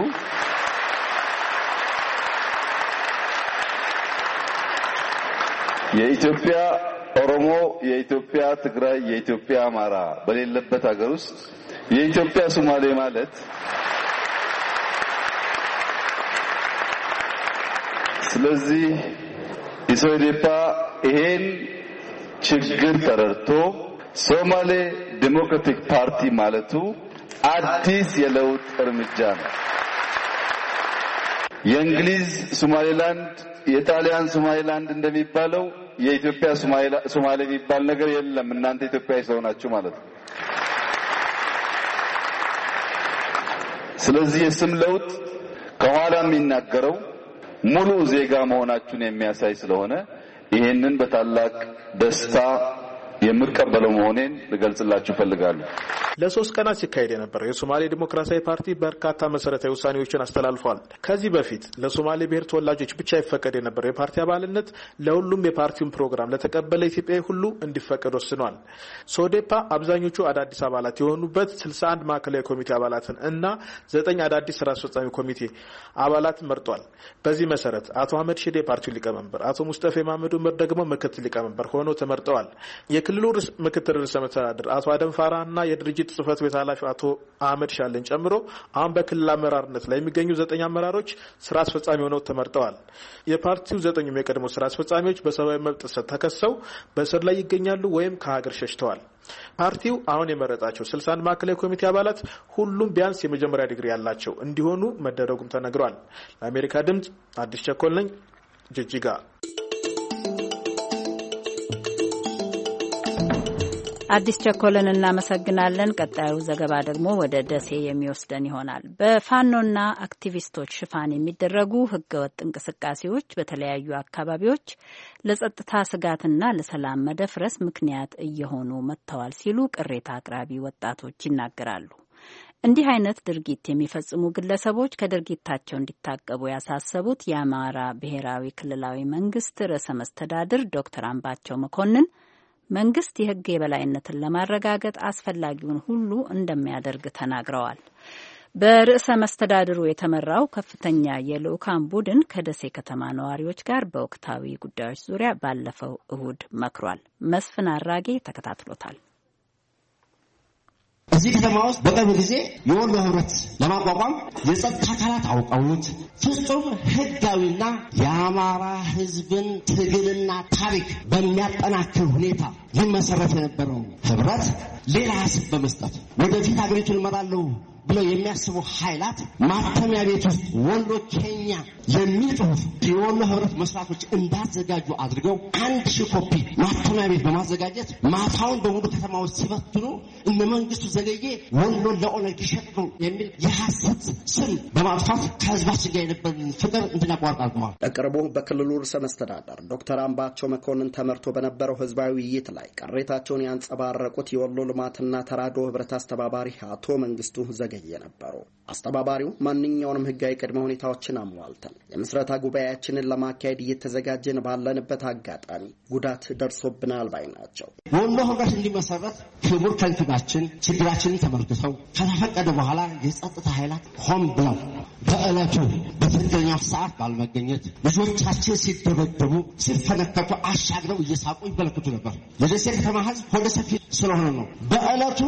የኢትዮጵያ ኦሮሞ፣ የኢትዮጵያ ትግራይ፣ የኢትዮጵያ አማራ በሌለበት ሀገር ውስጥ የኢትዮጵያ ሶማሌ ማለት ስለዚህ ኢሶዴፓ ይሄን ችግር ተረድቶ ሶማሌ ዴሞክራቲክ ፓርቲ ማለቱ አዲስ የለውጥ እርምጃ ነው። የእንግሊዝ ሶማሌላንድ፣ የጣሊያን ሶማሌላንድ እንደሚባለው የኢትዮጵያ ሶማሌ የሚባል ነገር የለም። እናንተ ኢትዮጵያዊ ስለሆናችሁ ማለት ነው። ስለዚህ የስም ለውጥ ከኋላ የሚናገረው ሙሉ ዜጋ መሆናችሁን የሚያሳይ ስለሆነ ይሄንን በታላቅ ደስታ የምቀበለው መሆኔን ልገልጽላችሁ ፈልጋለሁ። ለ3 ቀናት ሲካሄድ የነበረው የሶማሌ ዲሞክራሲያዊ ፓርቲ በርካታ መሰረታዊ ውሳኔዎችን አስተላልፏል። ከዚህ በፊት ለሶማሌ ብሔር ተወላጆች ብቻ ይፈቀድ የነበረው የፓርቲ አባልነት ለሁሉም የፓርቲውን ፕሮግራም ለተቀበለ ኢትዮጵያዊ ሁሉ እንዲፈቀድ ወስኗል። ሶዴፓ አብዛኞቹ አዳዲስ አባላት የሆኑበት 61 ማዕከላዊ ኮሚቴ አባላትን እና 9 አዳዲስ ስራ አስፈጻሚ ኮሚቴ አባላትን መርጧል። በዚህ መሰረት አቶ አህመድ ሺዴ ፓርቲው ሊቀመንበር፣ አቶ ሙስጠፌ ማህመድ ኡመር ደግሞ ምክትል ሊቀመንበር ሆነው ተመርጠዋል። የክልሉ ምክትል ርዕሰ መስተዳድር አቶ አደም ፋራህና የድርጅት ጽህፈት ቤት ኃላፊ አቶ አህመድ ሻለን ጨምሮ አሁን በክልል አመራርነት ላይ የሚገኙ 9 አመራሮች ስራ አስፈጻሚ ሆነው ተመርጠዋል። የፓርቲው 9ኙም የቀድሞ ስራ አስፈጻሚዎች በሰብአዊ መብት ጥሰት ተከሰው በእስር ላይ ይገኛሉ ወይም ከሀገር ሸሽተዋል። ፓርቲው አሁን የመረጣቸው 61 ማዕከላዊ ኮሚቴ አባላት ሁሉም ቢያንስ የመጀመሪያ ዲግሪ ያላቸው እንዲሆኑ መደረጉም ተነግሯል። ለአሜሪካ ድምጽ አዲስ ቸኮል ነኝ፣ ጅጅጋ። አዲስ ቸኮልን እናመሰግናለን። ቀጣዩ ዘገባ ደግሞ ወደ ደሴ የሚወስደን ይሆናል። በፋኖና አክቲቪስቶች ሽፋን የሚደረጉ ህገወጥ እንቅስቃሴዎች በተለያዩ አካባቢዎች ለጸጥታ ስጋትና ለሰላም መደፍረስ ምክንያት እየሆኑ መጥተዋል ሲሉ ቅሬታ አቅራቢ ወጣቶች ይናገራሉ። እንዲህ አይነት ድርጊት የሚፈጽሙ ግለሰቦች ከድርጊታቸው እንዲታቀቡ ያሳሰቡት የአማራ ብሔራዊ ክልላዊ መንግስት ርዕሰ መስተዳድር ዶክተር አምባቸው መኮንን መንግስት የሕግ የበላይነትን ለማረጋገጥ አስፈላጊውን ሁሉ እንደሚያደርግ ተናግረዋል። በርዕሰ መስተዳድሩ የተመራው ከፍተኛ የልዑካን ቡድን ከደሴ ከተማ ነዋሪዎች ጋር በወቅታዊ ጉዳዮች ዙሪያ ባለፈው እሁድ መክሯል። መስፍን አራጌ ተከታትሎታል። እዚህ ከተማ ውስጥ በቅርብ ጊዜ የወሎ ህብረት ለማቋቋም የጸጥታ አካላት አውቀውት ፍጹም ህጋዊና የአማራ ህዝብን ትግልና ታሪክ በሚያጠናክር ሁኔታ ሊመሰረት የነበረው ህብረት ሌላ ሀሳብ በመስጠት ወደፊት አገሪቱን እመራለሁ ብለው የሚያስቡ ኃይላት ማተሚያ ቤት ውስጥ ወሎ ኬኛ የሚል ጽሑፍ የወሎ ህብረት መስራቶች እንዳዘጋጁ አድርገው 1000 ኮፒ ማተሚያ ቤት በማዘጋጀት ማታውን በሙሉ ከተማ ውስጥ ሲበትኑ እነ መንግስቱ ዘገየ ወሎ ለኦነግ ሸጡ የሚል የሐሰት ስም በማጥፋት ከህዝባችን ጋር የነበረን ፍቅር እንድናቋርጥ አድርገዋል። በቅርቡ በክልሉ ርዕሰ መስተዳድር ዶክተር አምባቸው መኮንን ተመርቶ በነበረው ህዝባዊ ውይይት ላይ ቅሬታቸውን ያንጸባረቁት የወሎ ልማትና ተራድኦ ህብረት አስተባባሪ አቶ መንግስቱ ዘገየ የነበሩ አስተባባሪው ማንኛውንም ህጋዊ ቅድመ ሁኔታዎችን አሟልተን የምስረታ ጉባኤያችንን ለማካሄድ እየተዘጋጀን ባለንበት አጋጣሚ ጉዳት ደርሶብናል ባይ ናቸው። ወሎ ህብረት እንዲመሰረት ክቡር ከንቲባችን ችግራችንን ተመልክተው ከተፈቀደ በኋላ የጸጥታ ኃይላት ሆን ብለው በዕለቱ በትክክለኛው ሰዓት ባልመገኘት ልጆቻችን ሲደበደቡ ሲፈነከቱ አሻግረው እየሳቁ ይመለከቱ ነበር። የደሴ ከተማ ህዝብ ወደ ሰፊ ስለሆነ ነው በዕለቱ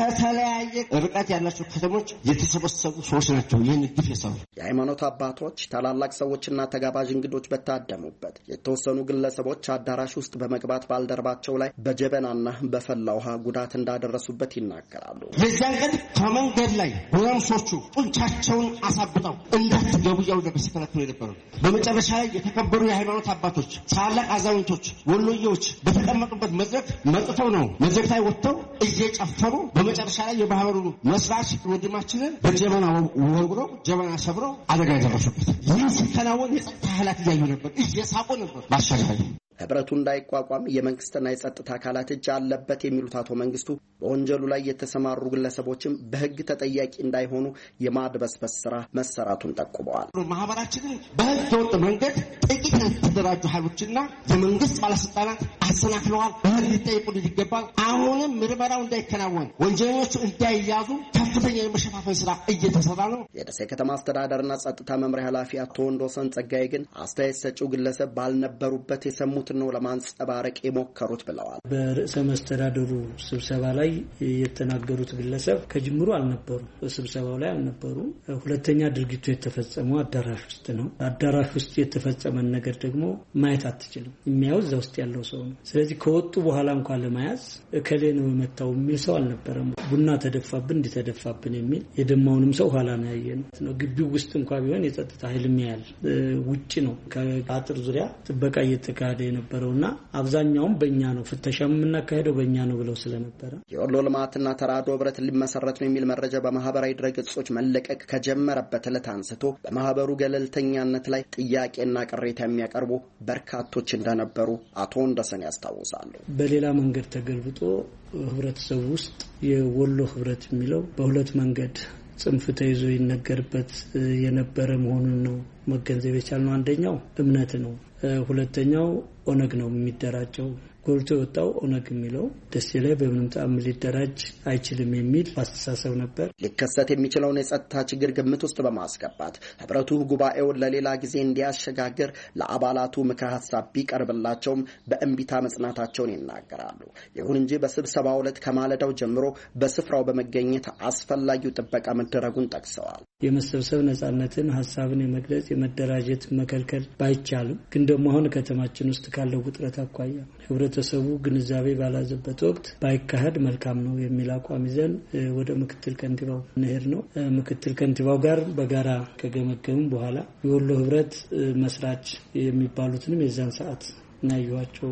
ከተለያየ ርቀት ያላቸው ከተሞች የተሰበሰቡ ሰዎች ናቸው ይህን ግፍ የሰሩ። የሃይማኖት አባቶች፣ ታላላቅ ሰዎችና ተጋባዥ እንግዶች በታደሙበት የተወሰኑ ግለሰቦች አዳራሽ ውስጥ በመግባት ባልደረባቸው ላይ በጀበናና በፈላ ውሃ ጉዳት እንዳደረሱበት ይናገራሉ። የዚያን ቀን ከመንገድ ላይ ጎረምሶቹ ጡንቻቸውን አሳብጠው እንዳትገቡ እያሉ ሲከለክሉ የነበረው በመጨረሻ ላይ የተከበሩ የሃይማኖት አባቶች፣ ታላላቅ አዛውንቶች፣ ወሎዬዎች በተቀመጡበት መድረክ መጥተው ነው መድረክ ላይ ወጥተው እየጨፈሩ በመጨረሻ ላይ የማህበሩ መስራች ወንድማችንን በጀበና ወግረው ጀበና ሰብረው አደጋ ያደረሱበት። ይህ ሲከናወን የጸጥታ ኃይላት እያዩ ነበር፣ እየሳቁ ነበር። ማሻሻያ ህብረቱ እንዳይቋቋም የመንግስትና የጸጥታ አካላት እጅ አለበት የሚሉት አቶ መንግስቱ በወንጀሉ ላይ የተሰማሩ ግለሰቦችም በህግ ተጠያቂ እንዳይሆኑ የማድበስበስ ስራ መሰራቱን ጠቁመዋል። ማህበራችንን በህገ ወጥ መንገድ ጥቂት የተደራጁ ኃይሎችና የመንግስት ባለስልጣናት አሰናክለዋል። በህግ ሊጠየቁ ይገባል። አሁንም ምርመራው እንዳይከናወን ወንጀለኞቹ እንዳይያዙ ከፍተኛ የመሸፋፈን ስራ እየተሰራ ነው። የደሴ ከተማ አስተዳደርና ጸጥታ መምሪያ ኃላፊ አቶ ወንዶሰን ጸጋዬ ግን አስተያየት ሰጪው ግለሰብ ባልነበሩበት የሰሙት ነው ለማንጸባረቅ የሞከሩት ብለዋል። በርዕሰ መስተዳድሩ ስብሰባ ላይ የተናገሩት ግለሰብ ከጅምሩ አልነበሩ፣ ስብሰባው ላይ አልነበሩ። ሁለተኛ ድርጊቱ የተፈጸመው አዳራሽ ውስጥ ነው። አዳራሽ ውስጥ የተፈጸመን ነገር ደግሞ ማየት አትችልም። የሚያው እዛ ውስጥ ያለው ሰው ነው። ስለዚህ ከወጡ በኋላ እንኳን ለማያዝ እከሌ ነው የመታው የሚል ሰው አልነበረም። ቡና ተደፋብን እንዲተደፋብን የሚል የደማውንም ሰው ኋላ ነው ያየነው። ግቢው ውስጥ እንኳን ቢሆን የጸጥታ ኃይልም ያያል። ውጪ ነው ከአጥር ዙሪያ ጥበቃ እየተካሄደ ነበረውና አብዛኛውም በእኛ ነው ፍተሻ የምናካሄደው በእኛ ነው ብለው ስለነበረ የወሎ ልማትና ተራድኦ ህብረት ሊመሰረት ነው የሚል መረጃ በማህበራዊ ድረገጾች መለቀቅ ከጀመረበት ዕለት አንስቶ በማህበሩ ገለልተኛነት ላይ ጥያቄና ቅሬታ የሚያቀርቡ በርካቶች እንደነበሩ አቶ ወንደሰን ያስታውሳሉ። በሌላ መንገድ ተገልብጦ ህብረተሰቡ ውስጥ የወሎ ህብረት የሚለው በሁለት መንገድ ጽንፍ ተይዞ ይነገርበት የነበረ መሆኑን ነው መገንዘብ የቻልነው። አንደኛው እምነት ነው። ሁለተኛው ኦነግ ነው የሚደራጀው። ጎልቶ የወጣው ኦነግ የሚለው ደሴ ላይ በምንም ተአምር ሊደራጅ አይችልም የሚል አስተሳሰብ ነበር። ሊከሰት የሚችለውን የጸጥታ ችግር ግምት ውስጥ በማስገባት ህብረቱ ጉባኤውን ለሌላ ጊዜ እንዲያሸጋግር ለአባላቱ ምክረ ሀሳብ ቢቀርብላቸውም በእንቢታ መጽናታቸውን ይናገራሉ። ይሁን እንጂ በስብሰባው ዕለት ከማለዳው ጀምሮ በስፍራው በመገኘት አስፈላጊው ጥበቃ መደረጉን ጠቅሰዋል። የመሰብሰብ ነጻነትን፣ ሀሳብን የመግለጽ የመደራጀት መከልከል ባይቻልም ግን ደግሞ አሁን ከተማችን ውስጥ ካለው ውጥረት አኳያ ህብረተሰቡ ግንዛቤ ባላዘበት ወቅት ባይካሄድ መልካም ነው የሚል አቋም ይዘን ወደ ምክትል ከንቲባው እንሄድ ነው። ምክትል ከንቲባው ጋር በጋራ ከገመገምን በኋላ የወሎ ህብረት መስራች የሚባሉትንም የዛን ሰዓት ናዩዋቸው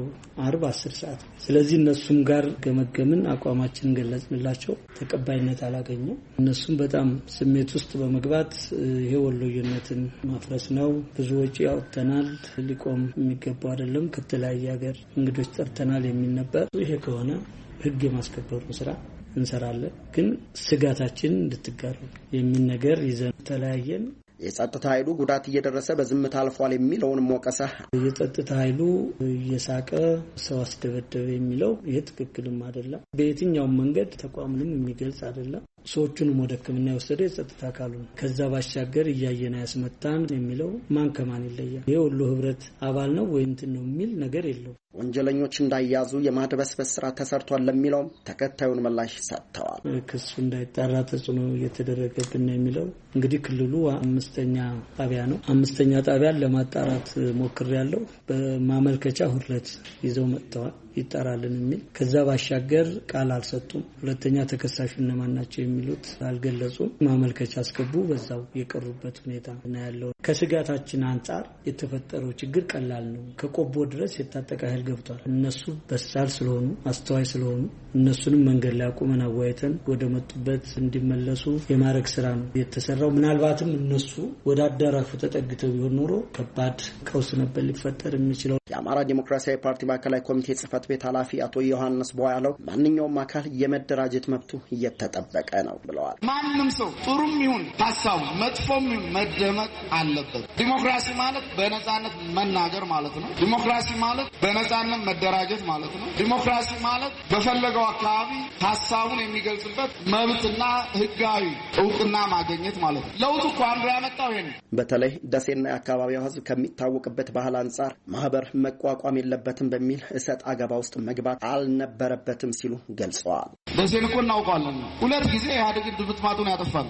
10 ሰዓት። ስለዚህ እነሱም ጋር ገመገምን፣ አቋማችንን ገለጽንላቸው። ተቀባይነት አላገኘም። እነሱም በጣም ስሜት ውስጥ በመግባት ይሄ ወሎየነትን ማፍረስ ነው፣ ብዙ ወጪ ያወጣናል፣ ሊቆም የሚገባው አይደለም፣ ከተለያየ ሀገር እንግዶች ጠርተናል የሚል ነበር። ይሄ ከሆነ ህግ የማስከበሩ ስራ እንሰራለን። ግን ስጋታችን እንድትጋሩ የሚል ነገር ይዘን ተለያየን። የጸጥታ ኃይሉ ጉዳት እየደረሰ በዝምታ አልፏል የሚለውን ሞቀሳ የጸጥታ ኃይሉ እየሳቀ ሰው አስደበደበ የሚለው ይሄ ትክክልም አይደለም። በየትኛውም መንገድ ተቋምንም የሚገልጽ አይደለም። ሰዎቹንም ወደ ሕክምና የወሰደ የጸጥታ አካሉ ነው። ከዛ ባሻገር እያየና ያስመታን የሚለው ማን ከማን ይለያል? ይሄ ሁሉ ህብረት አባል ነው ወይ እንትን ነው የሚል ነገር የለው። ወንጀለኞች እንዳያዙ የማድበስበስ ስራ ተሰርቷል ለሚለው ተከታዩን ምላሽ ሰጥተዋል። ክሱ እንዳይጣራ ተጽዕኖ እየተደረገብን ነው የሚለው እንግዲህ ክልሉ 5ኛ ጣቢያ ነው። 5ኛ ጣቢያን ለማጣራት ሞክሬያለሁ። በማመልከቻ ሁለት ይዘው መጥተዋል ይጣራልን የሚል ከዛ ባሻገር ቃል አልሰጡም። ሁለተኛ ተከሳሹ እነማን ናቸው የሚሉት አልገለጹም። ማመልከቻ አስገቡ፣ በዛው የቀሩበት ሁኔታ ነው ያለው። ከስጋታችን አንጻር የተፈጠረው ችግር ቀላል ነው። ከቆቦ ድረስ የታጠቀ ኃይል ገብቷል። እነሱ በሳል ስለሆኑ አስተዋይ ስለሆኑ እነሱንም መንገድ ላይ አቁመን አዋይተን ወደ መጡበት እንዲመለሱ የማረግ ስራ ነው የተሰራው። ምናልባትም እነሱ ወደ አዳራሹ ተጠግተው ቢሆን ኖሮ ከባድ ቀውስ ነበር ሊፈጠር የሚችለው። የአማራ ዲሞክራሲያዊ ፓርቲ ማዕከላዊ ኮሚቴ ጽህፈት ቤት ኃላፊ አቶ ዮሐንስ ቦያለው ማንኛውም አካል የመደራጀት መብቱ እየተጠበቀ ነው ብለዋል። ማንም ሰው ጥሩም ይሁን ሐሳቡ መጥፎም ይሁን መደመጥ አለበት። ዲሞክራሲ ማለት በነጻነት መናገር ማለት ነው። ዲሞክራሲ ማለት በነጻነት መደራጀት ማለት ነው። ዲሞክራሲ ማለት በፈለገው አካባቢ ሐሳቡን የሚገልጽበት መብትና ህጋዊ እውቅና ማግኘት ማለት ነው። ለውጡ እኮ አንዱ ያመጣው ይሄን። በተለይ ደሴና የአካባቢው ህዝብ ከሚታወቅበት ባህል አንጻር ማህበር መቋቋም የለበትም በሚል እሰጥ አገባ ውስጥ መግባት አልነበረበትም ሲሉ ገልጸዋል። ደሴን እኮ እናውቀዋለን። 2 ጊዜ ኢህአዴግን ድምጥማጡን ያጠፋል።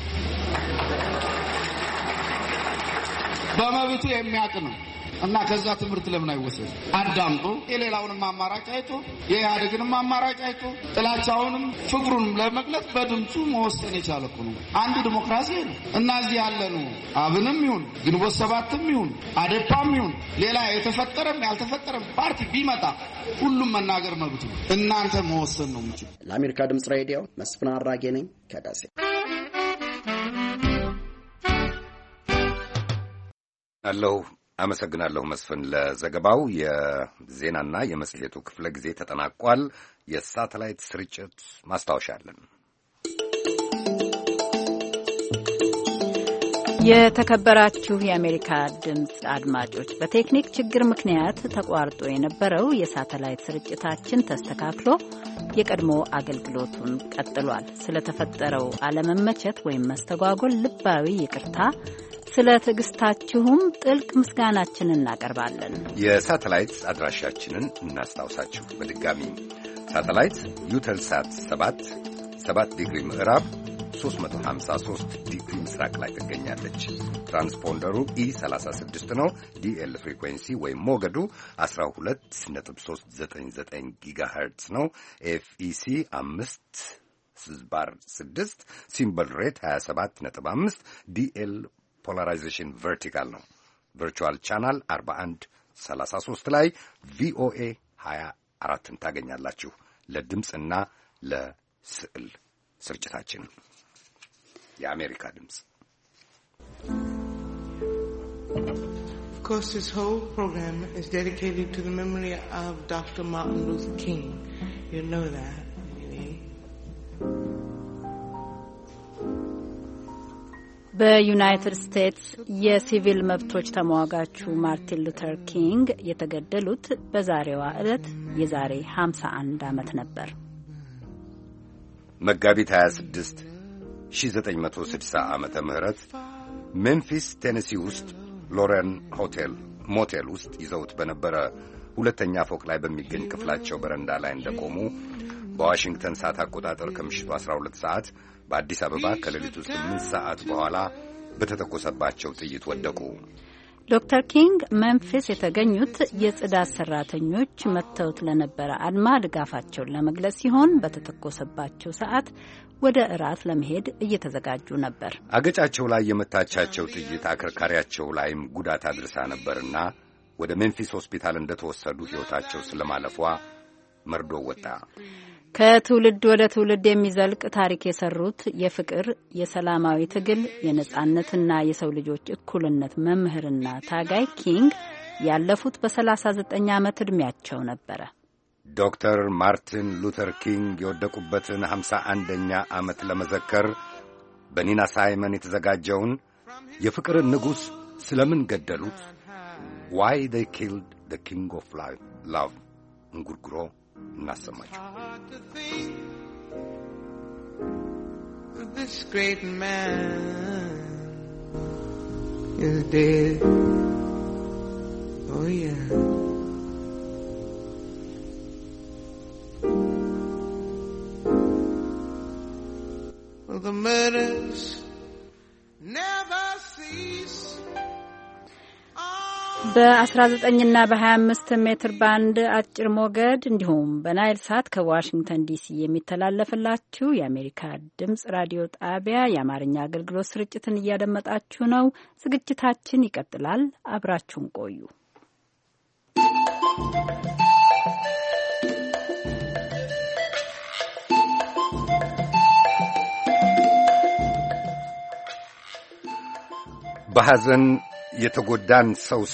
በመብቱ የሚያውቅ ነው እና ከዛ ትምህርት ለምን አይወሰድ? አዳምጦ የሌላውንም አማራጭ አይቶ የኢህአዴግንም አማራጭ አይቶ ጥላቻውንም ፍቅሩንም ለመግለጽ በድምፁ መወሰን የቻለ እኮ ነው። አንዱ ዲሞክራሲ ነው እና እዚህ ያለ ነው። አብንም ይሁን ግንቦት ሰባትም ይሁን አዴፓም ይሁን ሌላ የተፈጠረም ያልተፈጠረም ፓርቲ ቢመጣ ሁሉም መናገር መብቱ ነው። እናንተ መወሰን ነው የምትችሉ። ለአሜሪካ ድምጽ ሬዲዮ መስፍን አራጌ ነኝ ከደሴ። አመሰግናለሁ መስፍን ለዘገባው። የዜናና የመጽሔቱ ክፍለ ጊዜ ተጠናቋል። የሳተላይት ስርጭት ማስታወሻ አለን። የተከበራችሁ የአሜሪካ ድምፅ አድማጮች፣ በቴክኒክ ችግር ምክንያት ተቋርጦ የነበረው የሳተላይት ስርጭታችን ተስተካክሎ የቀድሞ አገልግሎቱን ቀጥሏል። ስለተፈጠረው አለመመቸት ወይም መስተጓጎል ልባዊ ይቅርታ፣ ስለ ትዕግስታችሁም ጥልቅ ምስጋናችንን እናቀርባለን። የሳተላይት አድራሻችንን እናስታውሳችሁ በድጋሚ። ሳተላይት ዩተልሳት 7 ዲግሪ ምዕራብ 353 ዲግሪ ምስራቅ ላይ ትገኛለች። ትራንስፖንደሩ E36 ነው። ዲኤል ፍሪኩዌንሲ ወይም ሞገዱ 12.399 ጊጋሄርትዝ ነው። ኤፍኢሲ 5/6 ሲምቦል ሬት 27.5 ዲኤል ፖላራይዜሽን ቨርቲካል ነው። ቨርቹዋል ቻናል 4133 ላይ ቪኦኤ 24ን ታገኛላችሁ። ለድምፅና ለስዕል ስርጭታችን የአሜሪካ ድምፅ። Of course, this whole program is dedicated to the memory of Dr. Martin Luther King. You know that. በዩናይትድ ስቴትስ የሲቪል መብቶች ተሟጋቹ ማርቲን ሉተር ኪንግ የተገደሉት በዛሬዋ ዕለት የዛሬ 51 ዓመት ነበር። መጋቢት 26 1960 ዓመተ ምህረት ሜምፊስ ቴኔሲ ውስጥ ሎሬን ሞቴል ውስጥ ይዘውት በነበረ ሁለተኛ ፎቅ ላይ በሚገኝ ክፍላቸው በረንዳ ላይ እንደቆሙ በዋሽንግተን ሰዓት አቆጣጠር ከምሽቱ 12 ሰዓት በአዲስ አበባ ከሌሊቱ 8 ሰዓት በኋላ በተተኮሰባቸው ጥይት ወደቁ። ዶክተር ኪንግ ሜምፊስ የተገኙት የጽዳት ሰራተኞች መተውት ለነበረ አድማ ድጋፋቸውን ለመግለጽ ሲሆን በተተኮሰባቸው ሰዓት ወደ እራት ለመሄድ እየተዘጋጁ ነበር። አገጫቸው ላይ የመታቻቸው ጥይት አከርካሪያቸው ላይም ጉዳት አድርሳ ነበርና ወደ ሜምፊስ ሆስፒታል እንደተወሰዱ ሕይወታቸው ስለማለፏ መርዶ ወጣ። ከትውልድ ወደ ትውልድ የሚዘልቅ ታሪክ የሰሩት የፍቅር፣ የሰላማዊ ትግል፣ የነጻነትና የሰው ልጆች እኩልነት መምህርና ታጋይ ኪንግ ያለፉት በ39 ዓመት ዕድሜያቸው ነበረ። ዶክተር ማርቲን ሉተር ኪንግ የወደቁበትን 51ኛ ዓመት ለመዘከር በኒና ሳይመን የተዘጋጀውን የፍቅርን ንጉሥ ስለምን ገደሉት? Why they killed the king of love እንጉርጉሮ እናሰማችሁ። This great man is dead. Oh yeah. Well, the murders never cease. በ19ና በ25 ሜትር ባንድ አጭር ሞገድ እንዲሁም በናይል ሳት ከዋሽንግተን ዲሲ የሚተላለፍላችሁ የአሜሪካ ድምጽ ራዲዮ ጣቢያ የአማርኛ አገልግሎት ስርጭትን እያደመጣችሁ ነው። ዝግጅታችን ይቀጥላል። አብራችሁን ቆዩ። በሐዘን የተጎዳን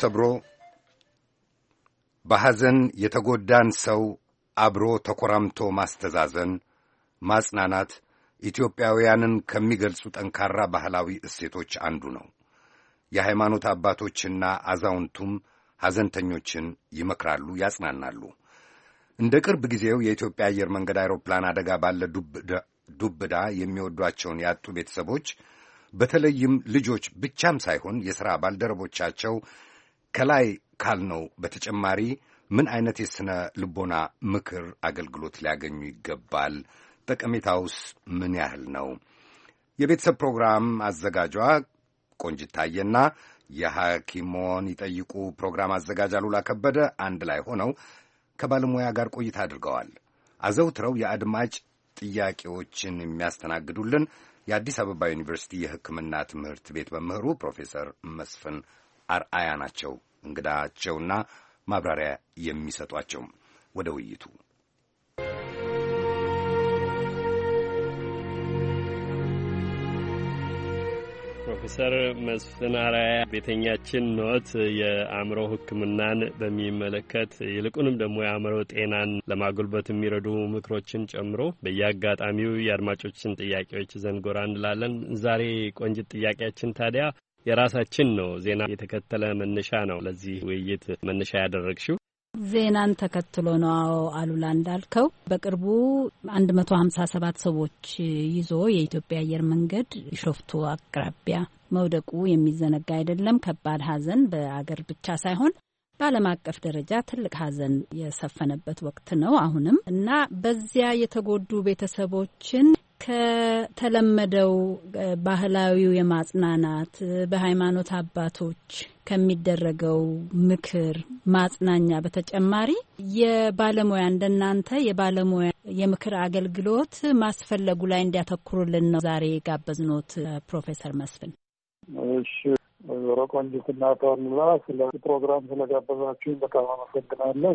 ሰው አብሮ ተኮራምቶ ማስተዛዘን፣ ማጽናናት ኢትዮጵያውያንን ከሚገልጹ ጠንካራ ባህላዊ እሴቶች አንዱ ነው። የሃይማኖት አባቶችና አዛውንቱም ሐዘንተኞችን ይመክራሉ፣ ያጽናናሉ። እንደ ቅርብ ጊዜው የኢትዮጵያ አየር መንገድ አይሮፕላን አደጋ ባለ ዱብዳ የሚወዷቸውን ያጡ ቤተሰቦች በተለይም ልጆች ብቻም ሳይሆን የሥራ ባልደረቦቻቸው ከላይ ካልነው በተጨማሪ ምን አይነት የሥነ ልቦና ምክር አገልግሎት ሊያገኙ ይገባል? ጠቀሜታውስ ምን ያህል ነው? የቤተሰብ ፕሮግራም አዘጋጇ ቆንጅታየና የሐኪሞን ይጠይቁ ፕሮግራም አዘጋጅ አሉላ ከበደ አንድ ላይ ሆነው ከባለሙያ ጋር ቆይታ አድርገዋል። አዘውትረው የአድማጭ ጥያቄዎችን የሚያስተናግዱልን የአዲስ አበባ ዩኒቨርሲቲ የሕክምና ትምህርት ቤት መምህሩ ፕሮፌሰር መስፍን አርአያ ናቸው እንግዳቸውና ማብራሪያ የሚሰጧቸው። ወደ ውይይቱ ፕሮፌሰር መስፍን አርአያ ቤተኛችን ኖት። የአእምሮ ሕክምናን በሚመለከት ይልቁንም ደግሞ የአእምሮ ጤናን ለማጎልበት የሚረዱ ምክሮችን ጨምሮ በየአጋጣሚው የአድማጮችን ጥያቄዎች ዘንጎራ እንላለን። ዛሬ ቆንጅት ጥያቄያችን ታዲያ የራሳችን ነው። ዜና የተከተለ መነሻ ነው ለዚህ ውይይት መነሻ ያደረግሽው። ዜናን ተከትሎ ነው። አሉላ እንዳልከው በቅርቡ 157 ሰዎች ይዞ የኢትዮጵያ አየር መንገድ ቢሾፍቱ አቅራቢያ መውደቁ የሚዘነጋ አይደለም። ከባድ ሐዘን በአገር ብቻ ሳይሆን በዓለም አቀፍ ደረጃ ትልቅ ሐዘን የሰፈነበት ወቅት ነው አሁንም እና በዚያ የተጎዱ ቤተሰቦችን ከተለመደው ባህላዊው የማጽናናት በሃይማኖት አባቶች ከሚደረገው ምክር ማጽናኛ በተጨማሪ የባለሙያ እንደናንተ የባለሙያ የምክር አገልግሎት ማስፈለጉ ላይ እንዲያተኩሩልን ነው ዛሬ ጋበዝኖት ፕሮፌሰር መስፍን። እሺ ወይዘሮ ቆንጅትና ታሉላ ስለ ፕሮግራም ስለጋበዛችሁኝ በጣም አመሰግናለሁ።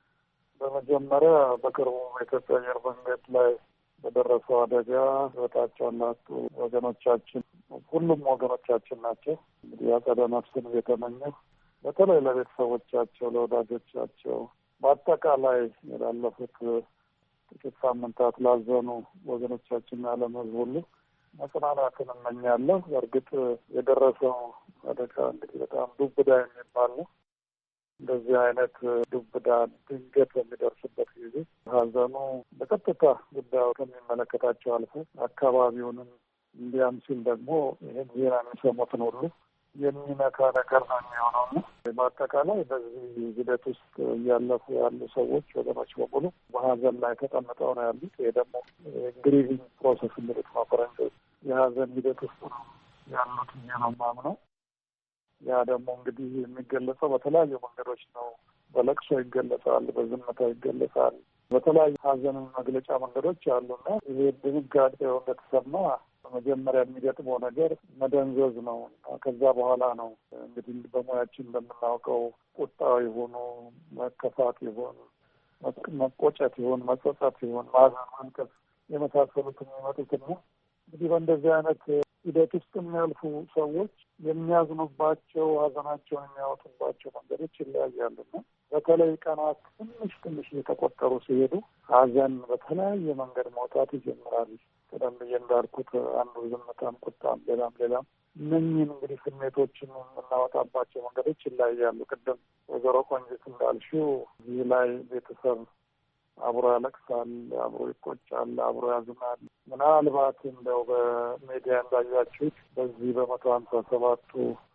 በመጀመሪያ በቅርቡ የኢትዮጵያ አየር መንገድ ላይ በደረሰው አደጋ ሕይወታቸውን ላጡ ወገኖቻችን ሁሉም ወገኖቻችን ናቸው። እንግዲህ አጸደ ነፍስን የተመኘው በተለይ ለቤተሰቦቻቸው፣ ለወዳጆቻቸው በአጠቃላይ ላለፉት ጥቂት ሳምንታት ላዘኑ ወገኖቻችንና ለዓለም ሕዝብ ሁሉ መጽናናትን እመኛለሁ። በእርግጥ የደረሰው አደጋ እንግዲህ በጣም ዱብዳ የሚባል ነው። እንደዚህ አይነት ዱብዳ ድንገት በሚደርስበት ጊዜ ሀዘኑ በቀጥታ ጉዳዩ ከሚመለከታቸው አልፎ አካባቢውንም እንዲያም ሲል ደግሞ ይህን ዜና የሚሰሙትን ሁሉ የሚነካ ነገር ነው የሚሆነው ነው። በአጠቃላይ በዚህ ሂደት ውስጥ እያለፉ ያሉ ሰዎች ወገኖች በሙሉ በሀዘን ላይ ተቀምጠው ነው ያሉት። ይሄ ደግሞ ግሪቪንግ ፕሮሰስ የሚሉት ነው ፈረንጆች። የሀዘን ሂደት ውስጥ ነው ያሉት ብዬ ነው የማምነው። ያ ደግሞ እንግዲህ የሚገለጸው በተለያዩ መንገዶች ነው። በለቅሶ ይገለጻል፣ በዝምታ ይገለጻል። በተለያዩ ሀዘንን መግለጫ መንገዶች አሉና ይሄ ድንጋጤው እንደተሰማ መጀመሪያ የሚገጥመው ነገር መደንዘዝ ነው። ከዛ በኋላ ነው እንግዲህ በሙያችን እንደምናውቀው ቁጣው ይሁኑ፣ መከፋት ይሁን፣ መቆጨት ይሁን፣ መጸጸት ይሁን፣ ማዘን፣ ማልቀስ የመሳሰሉት የሚመጡትና እንግዲህ በእንደዚህ አይነት ሂደት ውስጥ የሚያልፉ ሰዎች የሚያዝኑባቸው ሀዘናቸውን የሚያወጡባቸው መንገዶች ይለያያሉና በተለይ ቀናት ትንሽ እየተቆጠሩ ሲሄዱ ሀዘን በተለያየ መንገድ መውጣት ይጀምራል። ቀደም ብዬ እንዳልኩት አንዱ ዝምታም፣ ቁጣም፣ ሌላም እነኝህን እንግዲህ ስሜቶችን የምናወጣባቸው መንገዶች ይለያያሉ። ቅድም ወይዘሮ ቆንጂት እንዳልሽው እዚህ ላይ ቤተሰብ አብሮ ያለቅሳል፣ አብሮ ይቆጫል፣ አብሮ ያዝናል። ምናልባት እንደው በሜዲያ እንዳያችሁት በዚህ 157ቱ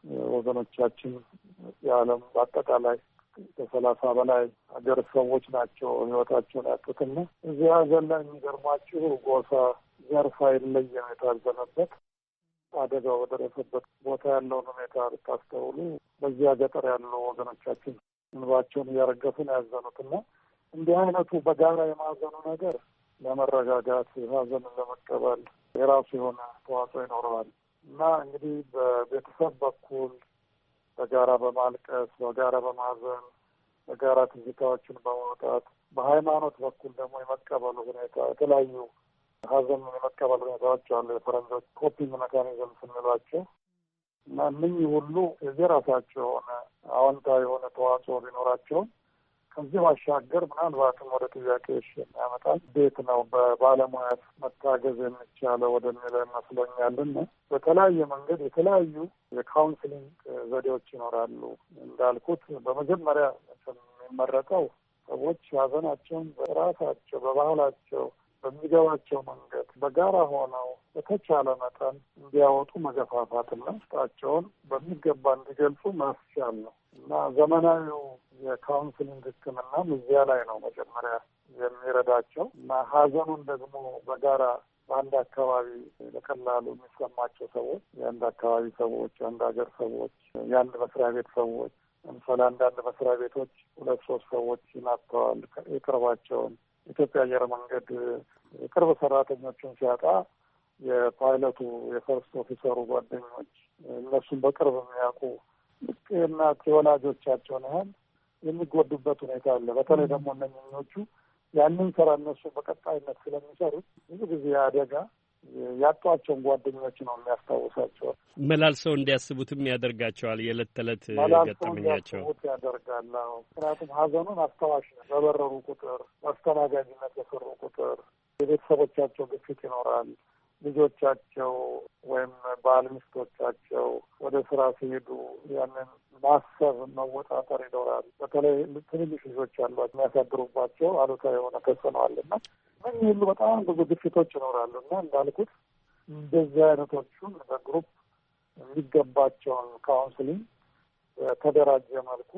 ወገኖቻችን የዓለም በአጠቃላይ ከ30 በላይ ሀገር ሰዎች ናቸው ህይወታቸውን ያጡትና እዚህ ሀዘን ላይ የሚገርማችሁ ጎሳ ዘር ሳይለየም የታዘነበት አደጋው በደረሰበት ቦታ ያለውን ሁኔታ ብታስተውሉ በዚያ ገጠር ያሉ ወገኖቻችን እንባቸውን እያረገፉ ነው ያዘኑትና እንዲህ አይነቱ በጋራ የማዘኑ ነገር ለመረጋጋት ሀዘንን ለመቀበል የራሱ የሆነ ተዋጽኦ ይኖረዋል እና እንግዲህ በቤተሰብ በኩል በጋራ በማልቀስ በጋራ በማዘን በጋራ ትዝታዎችን በማውጣት በሃይማኖት በኩል ደግሞ የመቀበሉ ሁኔታ የተለያዩ ሀዘንን የመቀበል ሁኔታዎች አሉ። የፈረንጆች ኮፒንግ ሜካኒዝም ስንላቸው እና እነኚህ ሁሉ የራሳቸው የሆነ አዎንታዊ የሆነ ተዋጽኦ ቢኖራቸውም ከዚህ ባሻገር ምናልባትም ወደ ጥያቄዎች የሚያመጣል ቤት ነው በባለሙያ መታገዝ የሚቻለው ወደሚለው ይመስለኛልና በተለያየ መንገድ የተለያዩ የካውንስሊንግ ዘዴዎች ይኖራሉ። እንዳልኩት በመጀመሪያ የሚመረጠው ሰዎች ሀዘናቸውን በራሳቸው በባህላቸው በሚገባቸው መንገድ በጋራ ሆነው በተቻለ መጠን እንዲያወጡ መገፋፋትና ውስጣቸውን በሚገባ እንዲገልጹ ማስቻል ነው እና ዘመናዊው የካውንስሊንግ ሕክምናም እዚያ ላይ ነው መጀመሪያ የሚረዳቸው እና ሀዘኑን ደግሞ በጋራ በአንድ አካባቢ በቀላሉ የሚሰማቸው ሰዎች የአንድ አካባቢ ሰዎች፣ የአንድ ሀገር ሰዎች፣ የአንድ መስሪያ ቤት ሰዎች ለምሳሌ አንዳንድ መስሪያ ቤቶች 2-3 ሰዎች ይናጥተዋል የቅርባቸውን። ኢትዮጵያ አየር መንገድ የቅርብ ሰራተኞችን ሲያጣ የፓይለቱ የፈርስት ኦፊሰሩ ጓደኞች እነሱን በቅርብ የሚያውቁ ልክ የእናት የወላጆቻቸውን ያህል የሚጎዱበት ሁኔታ አለ። በተለይ ደግሞ እነኞቹ ያንን ስራ እነሱ በቀጣይነት ስለሚሰሩት ብዙ ጊዜ አደጋ ያጧቸውን ጓደኞች ነው የሚያስታውሳቸው። መላልሰው እንዲያስቡትም ያደርጋቸዋል። የዕለት ተዕለት ገጠመኛቸው ያደርጋል። ምክንያቱም ሀዘኑን አስታዋሽ ነው። በበረሩ ቁጥር፣ በአስተናጋጅነት በሰሩ ቁጥር የቤተሰቦቻቸው ግፊት ይኖራል። ልጆቻቸው ወይም ባል ሚስቶቻቸው ወደ ስራ ሲሄዱ ያንን ማሰብ መወጣጠር ይኖራል። በተለይ ትንንሽ ልጆች ያሏቸው የሚያሳድሩባቸው አሉታዊ የሆነ ተጽዕኖ አለና እነዚህ ሁሉ በጣም ብዙ ግፊቶች ይኖራሉ እና እንዳልኩት እንደዚህ አይነቶቹን በግሩፕ የሚገባቸውን ካውንስሊንግ በተደራጀ መልኩ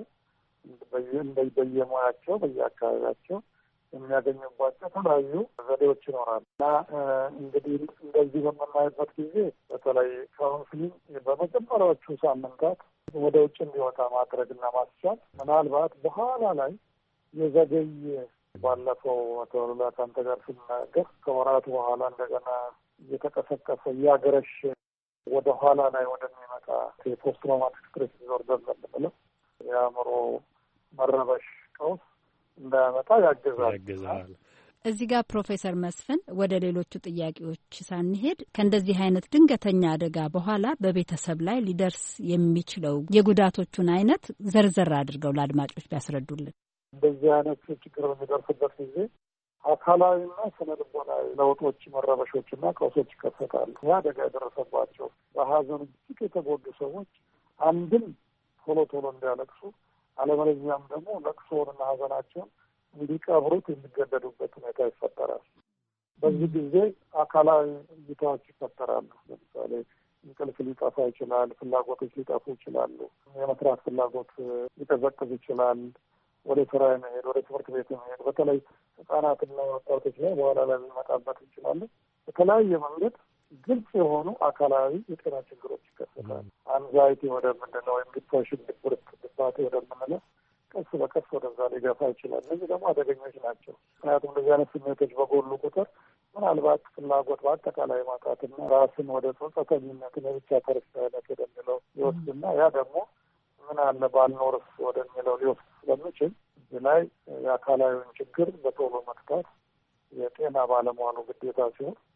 በየሙያቸው በየአካባቢያቸው የሚያገኙባቸው የተለያዩ ዘዴዎች ይኖራሉ እና እንግዲህ እንደዚህ በምናይበት ጊዜ በተለይ ካውንስሊንግ በመጀመሪያዎቹ ሳምንታት ወደ ውጭ እንዲወጣ ማድረግና ማስቻል ምናልባት በኋላ ላይ የዘገየ ባለፈው አቶ ሉላ ከአንተ ጋር ስናገር ከወራቱ በኋላ እንደገና እየተቀሰቀሰ እያገረሽ ወደ ኋላ ላይ ወደሚመጣ የፖስት ትራውማቲክ ስትሬስ ዲስኦርደር ለምንለው የአእምሮ መረበሽ ቀውስ እንዳያመጣ ያግዛል። እዚህ ጋር ፕሮፌሰር መስፍን ወደ ሌሎቹ ጥያቄዎች ሳንሄድ ከእንደዚህ አይነት ድንገተኛ አደጋ በኋላ በቤተሰብ ላይ ሊደርስ የሚችለው የጉዳቶቹን አይነት ዘርዘር አድርገው ለአድማጮች ቢያስረዱልን። እንደዚህ አይነት ችግር በሚደርስበት ጊዜ አካላዊና ስነ ልቦናዊ ለውጦች፣ መረበሾችና ቀውሶች ይከሰታሉ። ይህ አደጋ የደረሰባቸው በሀዘኑ እጅግ የተጎዱ ሰዎች አንድም ቶሎ እንዲያለቅሱ አለበለዚያም ደግሞ ለቅሶውንና ሀዘናቸውን እንዲቀብሩት የሚገደዱበት ሁኔታ ይፈጠራል። በዚህ ጊዜ አካላዊ እይታዎች ይፈጠራሉ። ለምሳሌ እንቅልፍ ሊጠፋ ይችላል። ፍላጎቶች ሊጠፉ ይችላሉ። የመስራት ፍላጎት ሊቀዘቅዝ ይችላል። ወደ ስራ የመሄድ ወደ ትምህርት ቤት የመሄድ በተለይ ህጻናትና ወጣቶች ላይ በኋላ ላይ ሊመጣበት ይችላሉ። በተለያየ መንገድ ግልጽ የሆኑ አካላዊ የጤና ችግሮች ይከሰታል። አንዛይቲ ወደምንለው ወይም ዲፕሬሽን፣ ድብርት፣ ድባቴ ወደምንለው ቀስ በቀስ ወደዛ ሊገፋ ይችላል። እነዚህ ደግሞ አደገኞች ናቸው። ምክንያቱም እንደዚህ አይነት ስሜቶች በጎሉ ቁጥር ምናልባት ፍላጎት በአጠቃላይ ማጣትና ራስን ወደ ጸጸተኝነት ለብቻ ተረሳይነት ወደሚለው ሊወስድና ያ ደግሞ ምን አለ ባልኖርስ ወደሚለው ሊወስድ ስለሚችል እዚህ ላይ የአካላዊውን ችግር በቶሎ መፍታት የጤና ባለሙያኑ ግዴታ ሲሆን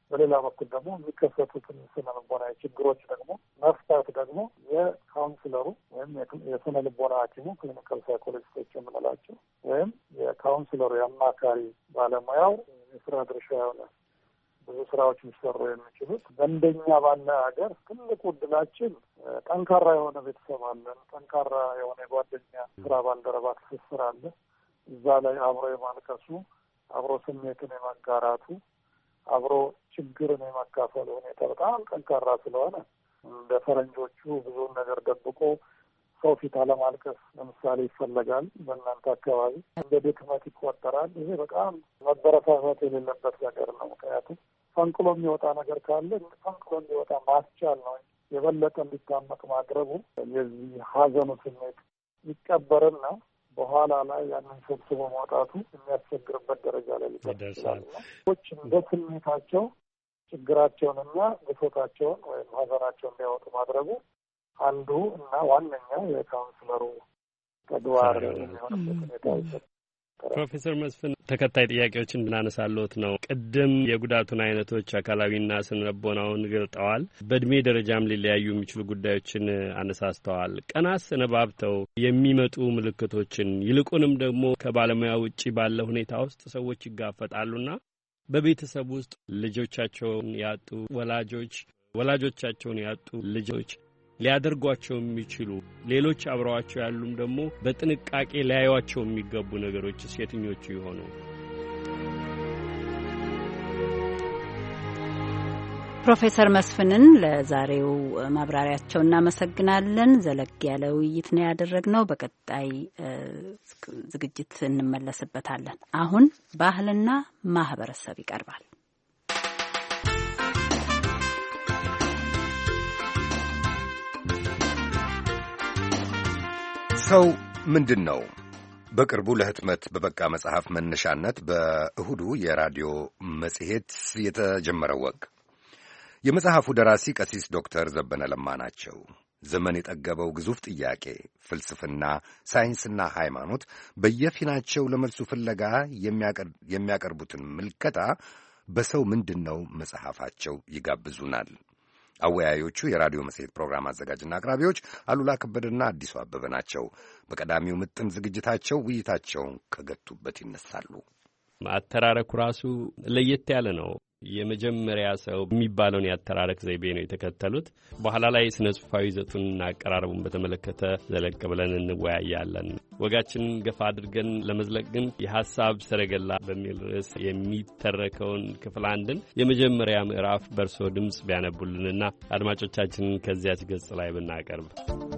በሌላ በኩል ደግሞ የሚከሰቱትን ስነ ልቦናዊ ችግሮች ደግሞ መፍታት ደግሞ የካውንስለሩ ወይም የስነ ልቦና ሐኪሙ ክሊኒካል ሳይኮሎጂስቶች የምንላቸው ወይም የካውንስለሩ የአማካሪ ባለሙያው የስራ ድርሻ የሆነ ብዙ ስራዎች ሊሰሩ የሚችሉት። በእንደኛ ባለ ሀገር ትልቁ ዕድላችን ጠንካራ የሆነ ቤተሰብ አለን። ጠንካራ የሆነ የጓደኛ ስራ ባልደረባ ትስስር አለ። እዛ ላይ አብሮ የማልቀሱ፣ አብሮ ስሜትን የመጋራቱ፣ አብሮ ችግርን የመካፈል ሁኔታ በጣም ጠንካራ ስለሆነ እንደ ፈረንጆቹ ብዙውን ነገር ደብቆ ሰው ፊት አለማልቀስ ለምሳሌ ይፈለጋል። በእናንተ አካባቢ እንደ ድክመት ይቆጠራል። ይሄ በጣም መበረታታት የሌለበት ነገር ነው። ምክንያቱም ፈንቅሎ የሚወጣ ነገር ካለ ፈንቅሎ እንዲወጣ ማስቻል ነው። የበለጠ እንዲታመቅ ማድረጉ የዚህ ሀዘኑ ስሜት ይቀበርና በኋላ ላይ ያንን ሰብስቦ ማውጣቱ የሚያስቸግርበት ደረጃ ላይ ሊደርስ ይችላል። ሰዎች እንደ ስሜታቸው ችግራቸውንና ብሶታቸውን ወይም ሀዘናቸውን እንዲያወጡ ማድረጉ አንዱ እና ዋነኛው የካውንስለሩ ተግባር የሚሆንበት ሁኔታ ይሰጣል። ፕሮፌሰር መስፍን ተከታይ ጥያቄዎችን እንድናነሳለሁት ነው። ቅድም የጉዳቱን አይነቶች አካላዊና ስነልቦናውን ገልጠዋል። በእድሜ ደረጃም ሊለያዩ የሚችሉ ጉዳዮችን አነሳስተዋል። ቀናት ሰነባብተው የሚመጡ ምልክቶችን ይልቁንም ደግሞ ከባለሙያ ውጪ ባለ ሁኔታ ውስጥ ሰዎች ይጋፈጣሉና በቤተሰብ ውስጥ ልጆቻቸውን ያጡ ወላጆች፣ ወላጆቻቸውን ያጡ ልጆች ሊያደርጓቸው የሚችሉ ሌሎች አብረዋቸው ያሉም ደግሞ በጥንቃቄ ሊያዩዋቸው የሚገቡ ነገሮች የትኞቹ ይሆኑ? ፕሮፌሰር መስፍንን ለዛሬው ማብራሪያቸው እናመሰግናለን። ዘለግ ያለ ውይይት ነው ያደረግነው። በቀጣይ ዝግጅት እንመለስበታለን። አሁን ባህልና ማህበረሰብ ይቀርባል። ሰው ምንድን ነው? በቅርቡ ለህትመት በበቃ መጽሐፍ መነሻነት በእሁዱ የራዲዮ መጽሔት የተጀመረው ወግ የመጽሐፉ ደራሲ ቀሲስ ዶክተር ዘበነ ለማ ናቸው። ዘመን የጠገበው ግዙፍ ጥያቄ ፍልስፍና፣ ሳይንስና ሃይማኖት በየፊናቸው ለመልሱ ፍለጋ የሚያቀርቡትን ምልከታ በሰው ምንድን ነው መጽሐፋቸው ይጋብዙናል። አወያዮቹ የራዲዮ መጽሔት ፕሮግራም አዘጋጅና አቅራቢዎች አሉላ ከበደና አዲሱ አበበ ናቸው። በቀዳሚው ምጥን ዝግጅታቸው ውይይታቸውን ከገቱበት ይነሳሉ። አተራረኩ ራሱ ለየት ያለ ነው። የመጀመሪያ ሰው የሚባለውን የአተራረክ ዘይቤ ነው የተከተሉት። በኋላ ላይ ስነ ጽሑፋዊ ይዘቱንና አቀራረቡን በተመለከተ ዘለቅ ብለን እንወያያለን። ወጋችንን ገፋ አድርገን ለመዝለቅ ግን የሐሳብ ሰረገላ በሚል ርዕስ የሚተረከውን ክፍል አንድን የመጀመሪያ ምዕራፍ በርሶ ድምፅ ቢያነቡልንና አድማጮቻችንን ከዚያች ገጽ ላይ ብናቀርብ።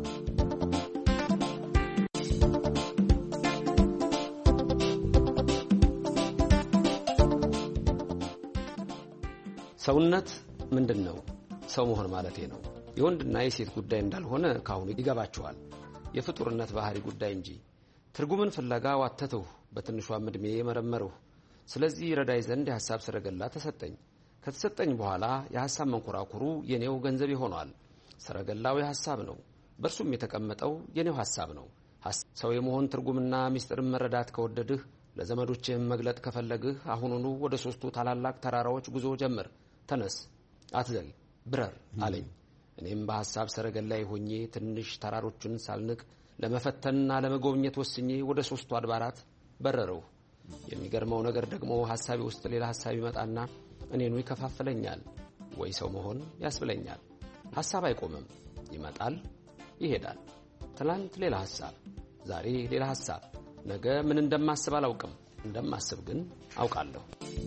ሰውነት ምንድን ነው? ሰው መሆን ማለቴ ነው። የወንድና የሴት ጉዳይ እንዳልሆነ ካሁኑ ይገባችኋል። የፍጡርነት ባህሪ ጉዳይ እንጂ። ትርጉምን ፍለጋ ዋተትሁ፣ በትንሿም ዕድሜ መረመርሁ። ስለዚህ ረዳይ ዘንድ የሐሳብ ሰረገላ ተሰጠኝ። ከተሰጠኝ በኋላ የሐሳብ መንኮራኩሩ የኔው ገንዘብ ሆኗል። ሰረገላው የሐሳብ ነው፣ በእርሱም የተቀመጠው የኔው ሐሳብ ነው። ሰው የመሆን ትርጉምና ምስጢርን መረዳት ከወደድህ፣ ለዘመዶችህም መግለጥ ከፈለግህ አሁኑኑ ወደ 3ቱ ታላላቅ ተራራዎች ጉዞ ጀምር። ተነስ፣ አትዘል፣ ብረር አለኝ። እኔም በሐሳብ ሰረገላይ ሆኜ ትንሽ ተራሮቹን ሳልንቅ ለመፈተንና ለመጎብኘት ወስኜ ወደ 3ቱ አድባራት በረረው። የሚገርመው ነገር ደግሞ ሐሳቤ ውስጥ ሌላ ሐሳብ ይመጣና እኔኑ ይከፋፍለኛል፣ ወይ ሰው መሆን ያስብለኛል። ሐሳብ አይቆምም፣ ይመጣል፣ ይሄዳል። ትላንት ሌላ ሐሳብ፣ ዛሬ ሌላ ሐሳብ። ነገ ምን እንደማስብ አላውቅም፣ እንደማስብ ግን አውቃለሁ።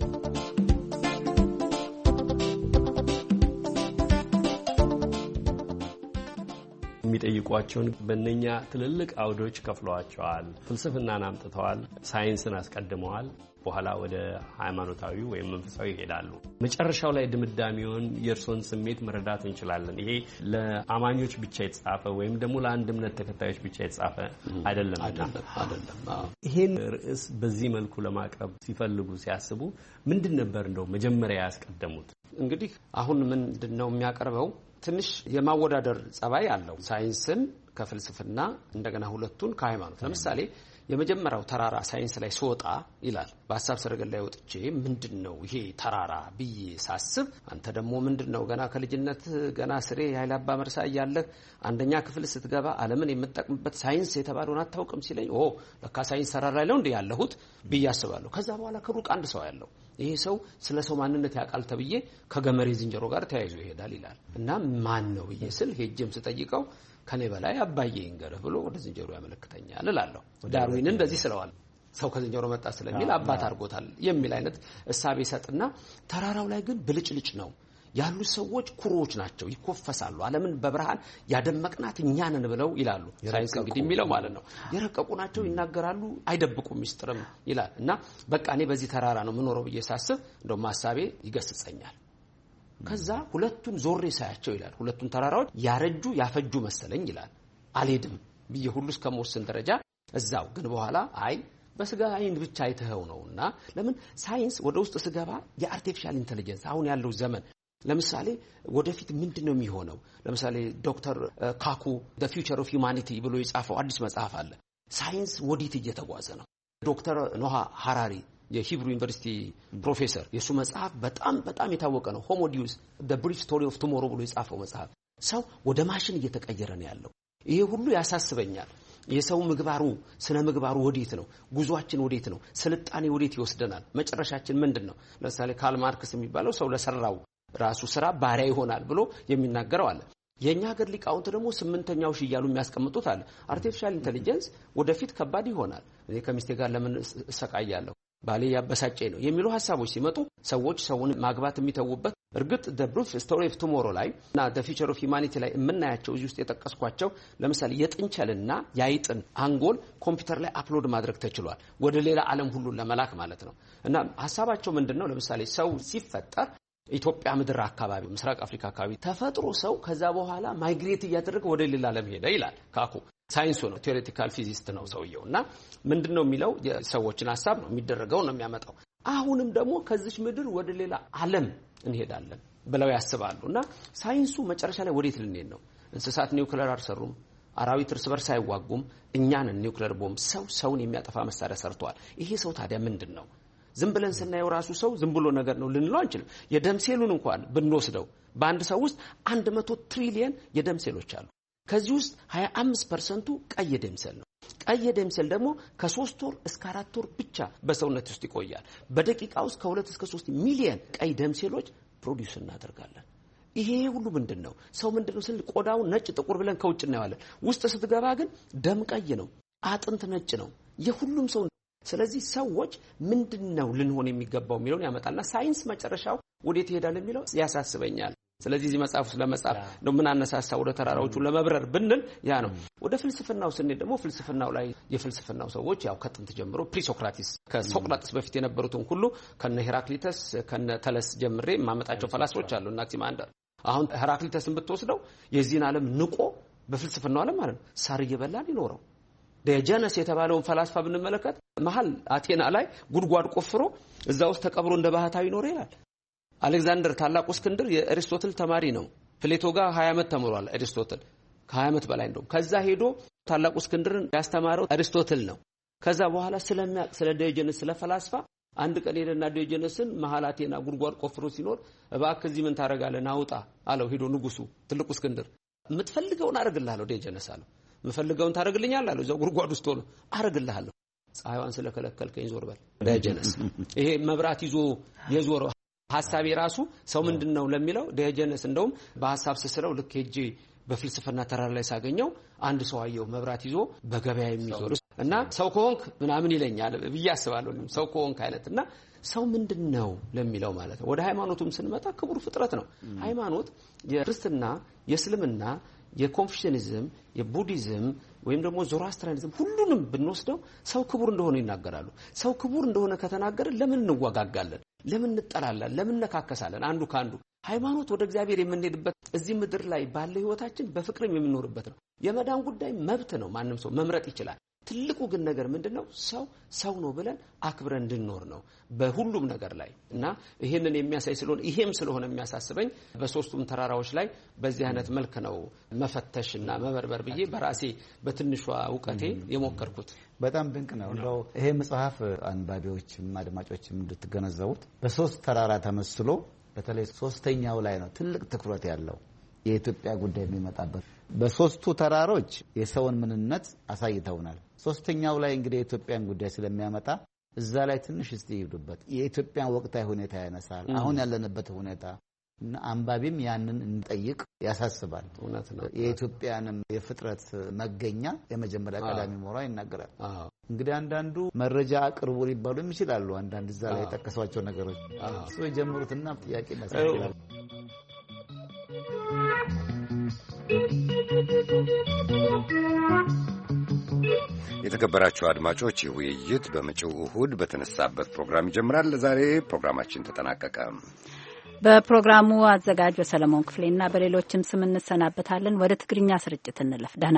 የሚጠይቋቸውን በእነኛ ትልልቅ አውዶች ከፍለዋቸዋል። ፍልስፍናን አምጥተዋል፣ ሳይንስን አስቀድመዋል። በኋላ ወደ ሃይማኖታዊ ወይም መንፈሳዊ ይሄዳሉ። መጨረሻው ላይ ድምዳሜውን የእርሶን ስሜት መረዳት እንችላለን። ይሄ ለአማኞች ብቻ የተጻፈ ወይም ደግሞ ለአንድ እምነት ተከታዮች ብቻ የተጻፈ አይደለም። ይሄን ርዕስ በዚህ መልኩ ለማቅረብ ሲፈልጉ ሲያስቡ ምንድን ነበር እንደው መጀመሪያ ያስቀደሙት? እንግዲህ አሁን ምንድን ነው የሚያቀርበው? ትንሽ የማወዳደር ጸባይ አለው። ሳይንስን ከፍልስፍና እንደገና ሁለቱን ከሃይማኖት ለምሳሌ የመጀመሪያው ተራራ ሳይንስ ላይ ሶጣ ይላል በሐሳብ ሰረገላ ላይ ወጥቼ ምንድነው ይሄ ተራራ ብዬ ሳስብ አንተ ደግሞ ምንድነው ገና ከልጅነት ገና ስሬ ኃይላባ መርሳ ያያለ አንደኛ ክፍል ስትገባ ዓለምን የምትጠቅምበት ሳይንስ የተባለውን አታውቅም ሲለኝ ለካ ሳይንስ ተራራ ላይ ነው እንዴ ያለሁት ብዬ አስባለሁ ከዛ በኋላ ከሩቅ አንድ ሰው ያለው ይሄ ሰው ስለ ሰው ማንነት ያቃል ተብዬ ከገመሬ ዝንጀሮ ጋር ተያይዞ ይሄዳል ይላል እና ማን ነው ብዬ ስል ሄጄም ስጠይቀው ከኔ በላይ አባዬ እንገረህ ብሎ ወደ ዝንጀሮ ያመለክተኛል እላለሁ ዳርዊንን እንደዚህ ስለዋል ሰው ከዝንጀሮ መጣ ስለሚል አባት አርጎታል የሚል አይነት እሳቤ ሰጥና ተራራው ላይ ግን ብልጭልጭ ነው ያሉ ሰዎች ኩሮዎች ናቸው ይኮፈሳሉ ዓለምን በብርሃን ያደመቅናት እኛንን ብለው ይላሉ ሳይንስ እንግዲህ የሚለው ማለት ነው የረቀቁ ናቸው ይናገራሉ አይደብቁም ሚስጥርም ይላል እና በቃ እኔ በዚህ ተራራ ነው ምኖረው ብዬ ሳስብ እንደው ማሳቤ ይገስጸኛል ከዛ ሁለቱን ዞሬ ሳያቸው ይላል ሁለቱን ተራራዎች ያረጁ ያፈጁ መሰለኝ ይላል አልሄድም ብዬ ሁሉ እስከመወሰን ደረጃ እዛው ግን በኋላ አይ በስጋ አይን ብቻ አይተኸው ነውና ለምን ሳይንስ ወደ ውስጥ ስገባ የአርቲፊሻል ኢንተለጀንስ አሁን ያለው ዘመን ለምሳሌ ወደፊት ምንድነው የሚሆነው ለምሳሌ ዶክተር ካኩ the future of humanity ብሎ የጻፈው አዲስ መጽሐፍ አለ ሳይንስ ወዴት እየተጓዘ ነው ዶክተር ኖሃ ሃራሪ የሂብሩ ዩኒቨርሲቲ ፕሮፌሰር የሱ መጽሐፍ በጣም የታወቀ ነው homo deus the brief story of tomorrow ብሎ የጻፈው መጽሐፍ ሰው ወደ ማሽን እየተቀየረ ነው ያለው ይሄ ሁሉ ያሳስበኛል የሰው ምግባሩ ስነ ምግባሩ ወዴት ነው ጉዟችን ወዴት ነው ስልጣኔ ወዴት ይወስደናል መጨረሻችን ምንድነው ለምሳሌ ካርል ማርክስ የሚባለው ሰው ለሰራው ራሱ ስራ ባሪያ ይሆናል ብሎ የሚናገረው አለ የኛ ሀገር ሊቃውንት ደግሞ 8ኛው ሺ ይያሉ የሚያስቀምጡት አለ አርቲፊሻል ኢንተለጀንስ ወደፊት ከባድ ይሆናል እኔ ከሚስቴ ጋር ለምን እሰቃያለሁ ባሌ ያበሳጨኝ ነው የሚሉ ሐሳቦች ሲመጡ ሰዎች ሰውን ማግባት የሚተውበት እርግጥ the brief story of tomorrow ላይ እና the future of humanity ላይ የምናያቸው እዚህ ውስጥ የጠቀስኳቸው ለምሳሌ የጥንቸልና ያይጥን አንጎል ኮምፒውተር ላይ አፕሎድ ማድረግ ተችሏል ወደ ሌላ ዓለም ሁሉ ለመላክ ማለት ነው እና ሐሳባቸው ምንድነው ለምሳሌ ሰው ሲፈጠር ኢትዮጵያ ምድር አካባቢ ምስራቅ አፍሪካ አካባቢ ተፈጥሮ ሰው ከዛ በኋላ ማይግሬት ያደረገ ወደ ሌላ ዓለም ሄደ ይላል ካኩ ሳይንሱ ነው ቴዎሬቲካል ፊዚስት ነው ሰውየውና ምንድነው የሚለው የሰዎችን ሐሳብ ነው የሚደረገው ነው የሚያመጣው አሁንም ደግሞ ከዚህ ምድር ወደ ሌላ ዓለም እንሄዳለን ብለው ያስባሉና ሳይንሱ መጨረሻ ላይ ወዴት ልንሄድ ነው እንስሳት ኒውክሌር አርሰሩም አራዊት እርስ በርስ አይዋጉም እኛን ኒውክሌር ቦምብ ሰውን የሚያጠፋ መሳሪያ ሰርተዋል ይሄ ሰው ታዲያ ምንድነው ዝም ብለን ስናየው ራሱ ሰው ዝም ብሎ ነገር ነው ልንለው አንችልም የደም ሴሉን እንኳን ብንወስደው በአንድ ሰው ውስጥ 100 ትሪሊየን የደም ሴሎች አሉ ከዚህ ውስጥ 25% ቀይ ደም ሴል ነው ቀይ ደም ሴል ደግሞ ከ3 ወር እስከ 4 ወር ብቻ በሰውነት ውስጥ ይቆያል በደቂቃ ውስጥ ከ2 እስከ 3 ሚሊየን ቀይ ደም ሴሎች ፕሮዲዩስ እናደርጋለን ይሄ ሁሉ ምንድነው ሰው ምንድነው ስል ቆዳው ነጭ ጥቁር ብለን ከውጭ እናያለን ውስጥ ስትገባ ግን ደም ቀይ ነው አጥንት ነጭ ነው የሁሉም ሰው ስለዚህ ሰዎች ምንድነው ልንሆን የሚገባው የሚለውን ያመጣልና ሳይንስ መጨረሻው ወዴት ይሄዳል የሚለው ያሳስበኛል ስለዚህ እዚህ መጽሐፍ ስለመጻፍ ነው ምን አነሳሳ ወደ ተራራዎቹ ለመብረር ብንል ያ ነው ወደ ፍልስፍናው ስንሄድ ደግሞ ፍልስፍናው ላይ የፍልስፍናው ሰዎች ያው ከጥንት ጀምሮ ፕሪሶክራቲስ ከሶቅራጥስ በፊት የነበሩትን ሁሉ ከነ ሄራክሊተስ ከነ ተለስ ጀምሬ ማመጣቸው ፈላስፎች አሉ እና አክሲማንደር አሁን ሄራክሊተስን ብትወስደው የዚህን ዓለም ንቆ በፍልስፍናው ዓለም ማለት ነው ሳር እየበላን ይኖረው ዲዮጀነስ የተባለውን ፈላስፋ ብንመለከት መሃል አቴና ላይ ጉድጓድ ቆፍሮ እዛ ውስጥ ተቀብሮ እንደ ባህታዊ ኖር ይላል አሌክዛንደር ታላቁ እስክንድር የአሪስቶትል ተማሪ ነው ፕሌቶ ጋር 20 ዓመት ተምሯል አሪስቶትል ከ20 ዓመት በላይ እንደው ከዛ ሄዶ ታላቁ እስክንድርን ያስተማረው አሪስቶትል ነው ከዛ በኋላ ስለ ዲዮጀነስ ስለ ፈላስፋ አንድ ቀን ሄደና ዲዮጀነስን መሃል አቴና ጉድጓድ ቆፍሮ ሲኖር እባክህ እዚህ ምን ታረጋለህ ናውጣ አለው ሄዶ ንጉሱ ትልቁ እስክንድር የምትፈልገውን አረግልሃለሁ ዲዮጀነስ አለው ምፈልገውን ታረግልኛለህ አለው እዛው ጉድጓድ ውስጥ ሆኖ አረግልሃለሁ ፀሐይዋን ስለከለከልከኝ ዞር በል ዲዮጀነስ ይሄ መብራት ይዞ የዞረው ሐሳብ የራሱ ሰው ምንድነው ለሚለው ዲዮጀነስ እንደውም በሐሳብ ስስለው ልክ ሄጄ በፍልስፍና ተራራ ላይ ሳገኘው አንድ ሰው አየው መብራት ይዞ በገበያ የሚዞር እና ሰው ከሆንክ ምናምን ይለኛል ብዬ አስባለሁ ሰው ከሆንክ አይነትና ሰው ምንድነው ለሚለው ማለት ነው ወደ ሃይማኖቱም ስንመጣ ክቡር ፍጥረት ነው ሃይማኖት የክርስትና የእስልምና የኮንፊሽኒዝም የቡዲዝም ወይም ደግሞ ዞራስትራኒዝም ሁሉንም ብንወስደው ሰው ክቡር እንደሆነ ይናገራሉ ሰው ክቡር እንደሆነ ከተናገረ ለምን እንዋጋጋለን ለምን እንጠላለን ለምን ነካከሳለን አንዱ ካንዱ ሃይማኖት ወደ እግዚአብሔር የምንሄድበት እዚህ ምድር ላይ ባለ ህይወታችን በፍቅርም የምንኖርበት ነው የመዳን ጉዳይ መብት ነው። ማንም ሰው መምረጥ ይችላል። ትልቁ ግን ነገር ምንድነው? ሰው ነው ብለን አክብረን እንድንኖር ነው በሁሉም ነገር ላይ እና ይሄንን የሚያሳይ ስለሆነ ይሄም ስለሆነ የሚያሳስበኝ በሶስቱም ተራራዎች ላይ በዚህ አይነት መልክ ነው መፈተሽና መበርበር ብዬ በራሴ በትንሿ ዕውቀቴ የሞከርኩት። በጣም ድንቅ ነው። እንደው ይሄ መጽሐፍ አንባቢዎችም አድማጮችም እንድትገነዘቡት በሶስት ተራራ ተመስሎ በተለይ ሶስተኛው ላይ ነው ትልቅ ትኩረት ያለው የኢትዮጵያ ጉዳይ የሚመጣበት። በሶስቱ ተራሮች የሰውን ምንነት አሳይተውናል። ሶስተኛው ላይ እንግዲህ የኢትዮጵያን ጉዳይ ስለሚያመጣ እዛ ላይ ትንሽ እስቲ ይሄዱበት። የኢትዮጵያን ወቅታዊ ሁኔታ ያነሳል፣ አሁን ያለንበት ሁኔታ እና አንባቢም ያንን እንጠይቅ ያሳስባል። የኢትዮጵያንም የፍጥረት መገኛ የመጀመሪያ ቀዳሚ መሆኗ ይናገራል። እንግዲህ አንዳንዱ መረጃ አቅርቡ ሊባሉ ይችላሉ። አንዳንድ እዛ ላይ የጠቀሷቸው ነገሮች እሱ የጀመሩትና ጥያቄ ያስፈልጋል። የተከበራችሁ አድማጮች ይህ ውይይት በመጪው እሁድ በተነሳበት ፕሮግራም ይጀምራል። ለዛሬ ፕሮግራማችን ተጠናቀቀ። በፕሮግራሙ አዘጋጅ ሰለሞን ክፍሌና በሌሎችም ስም እንሰናበታለን። ወደ ትግርኛ ስርጭት እንለፍ።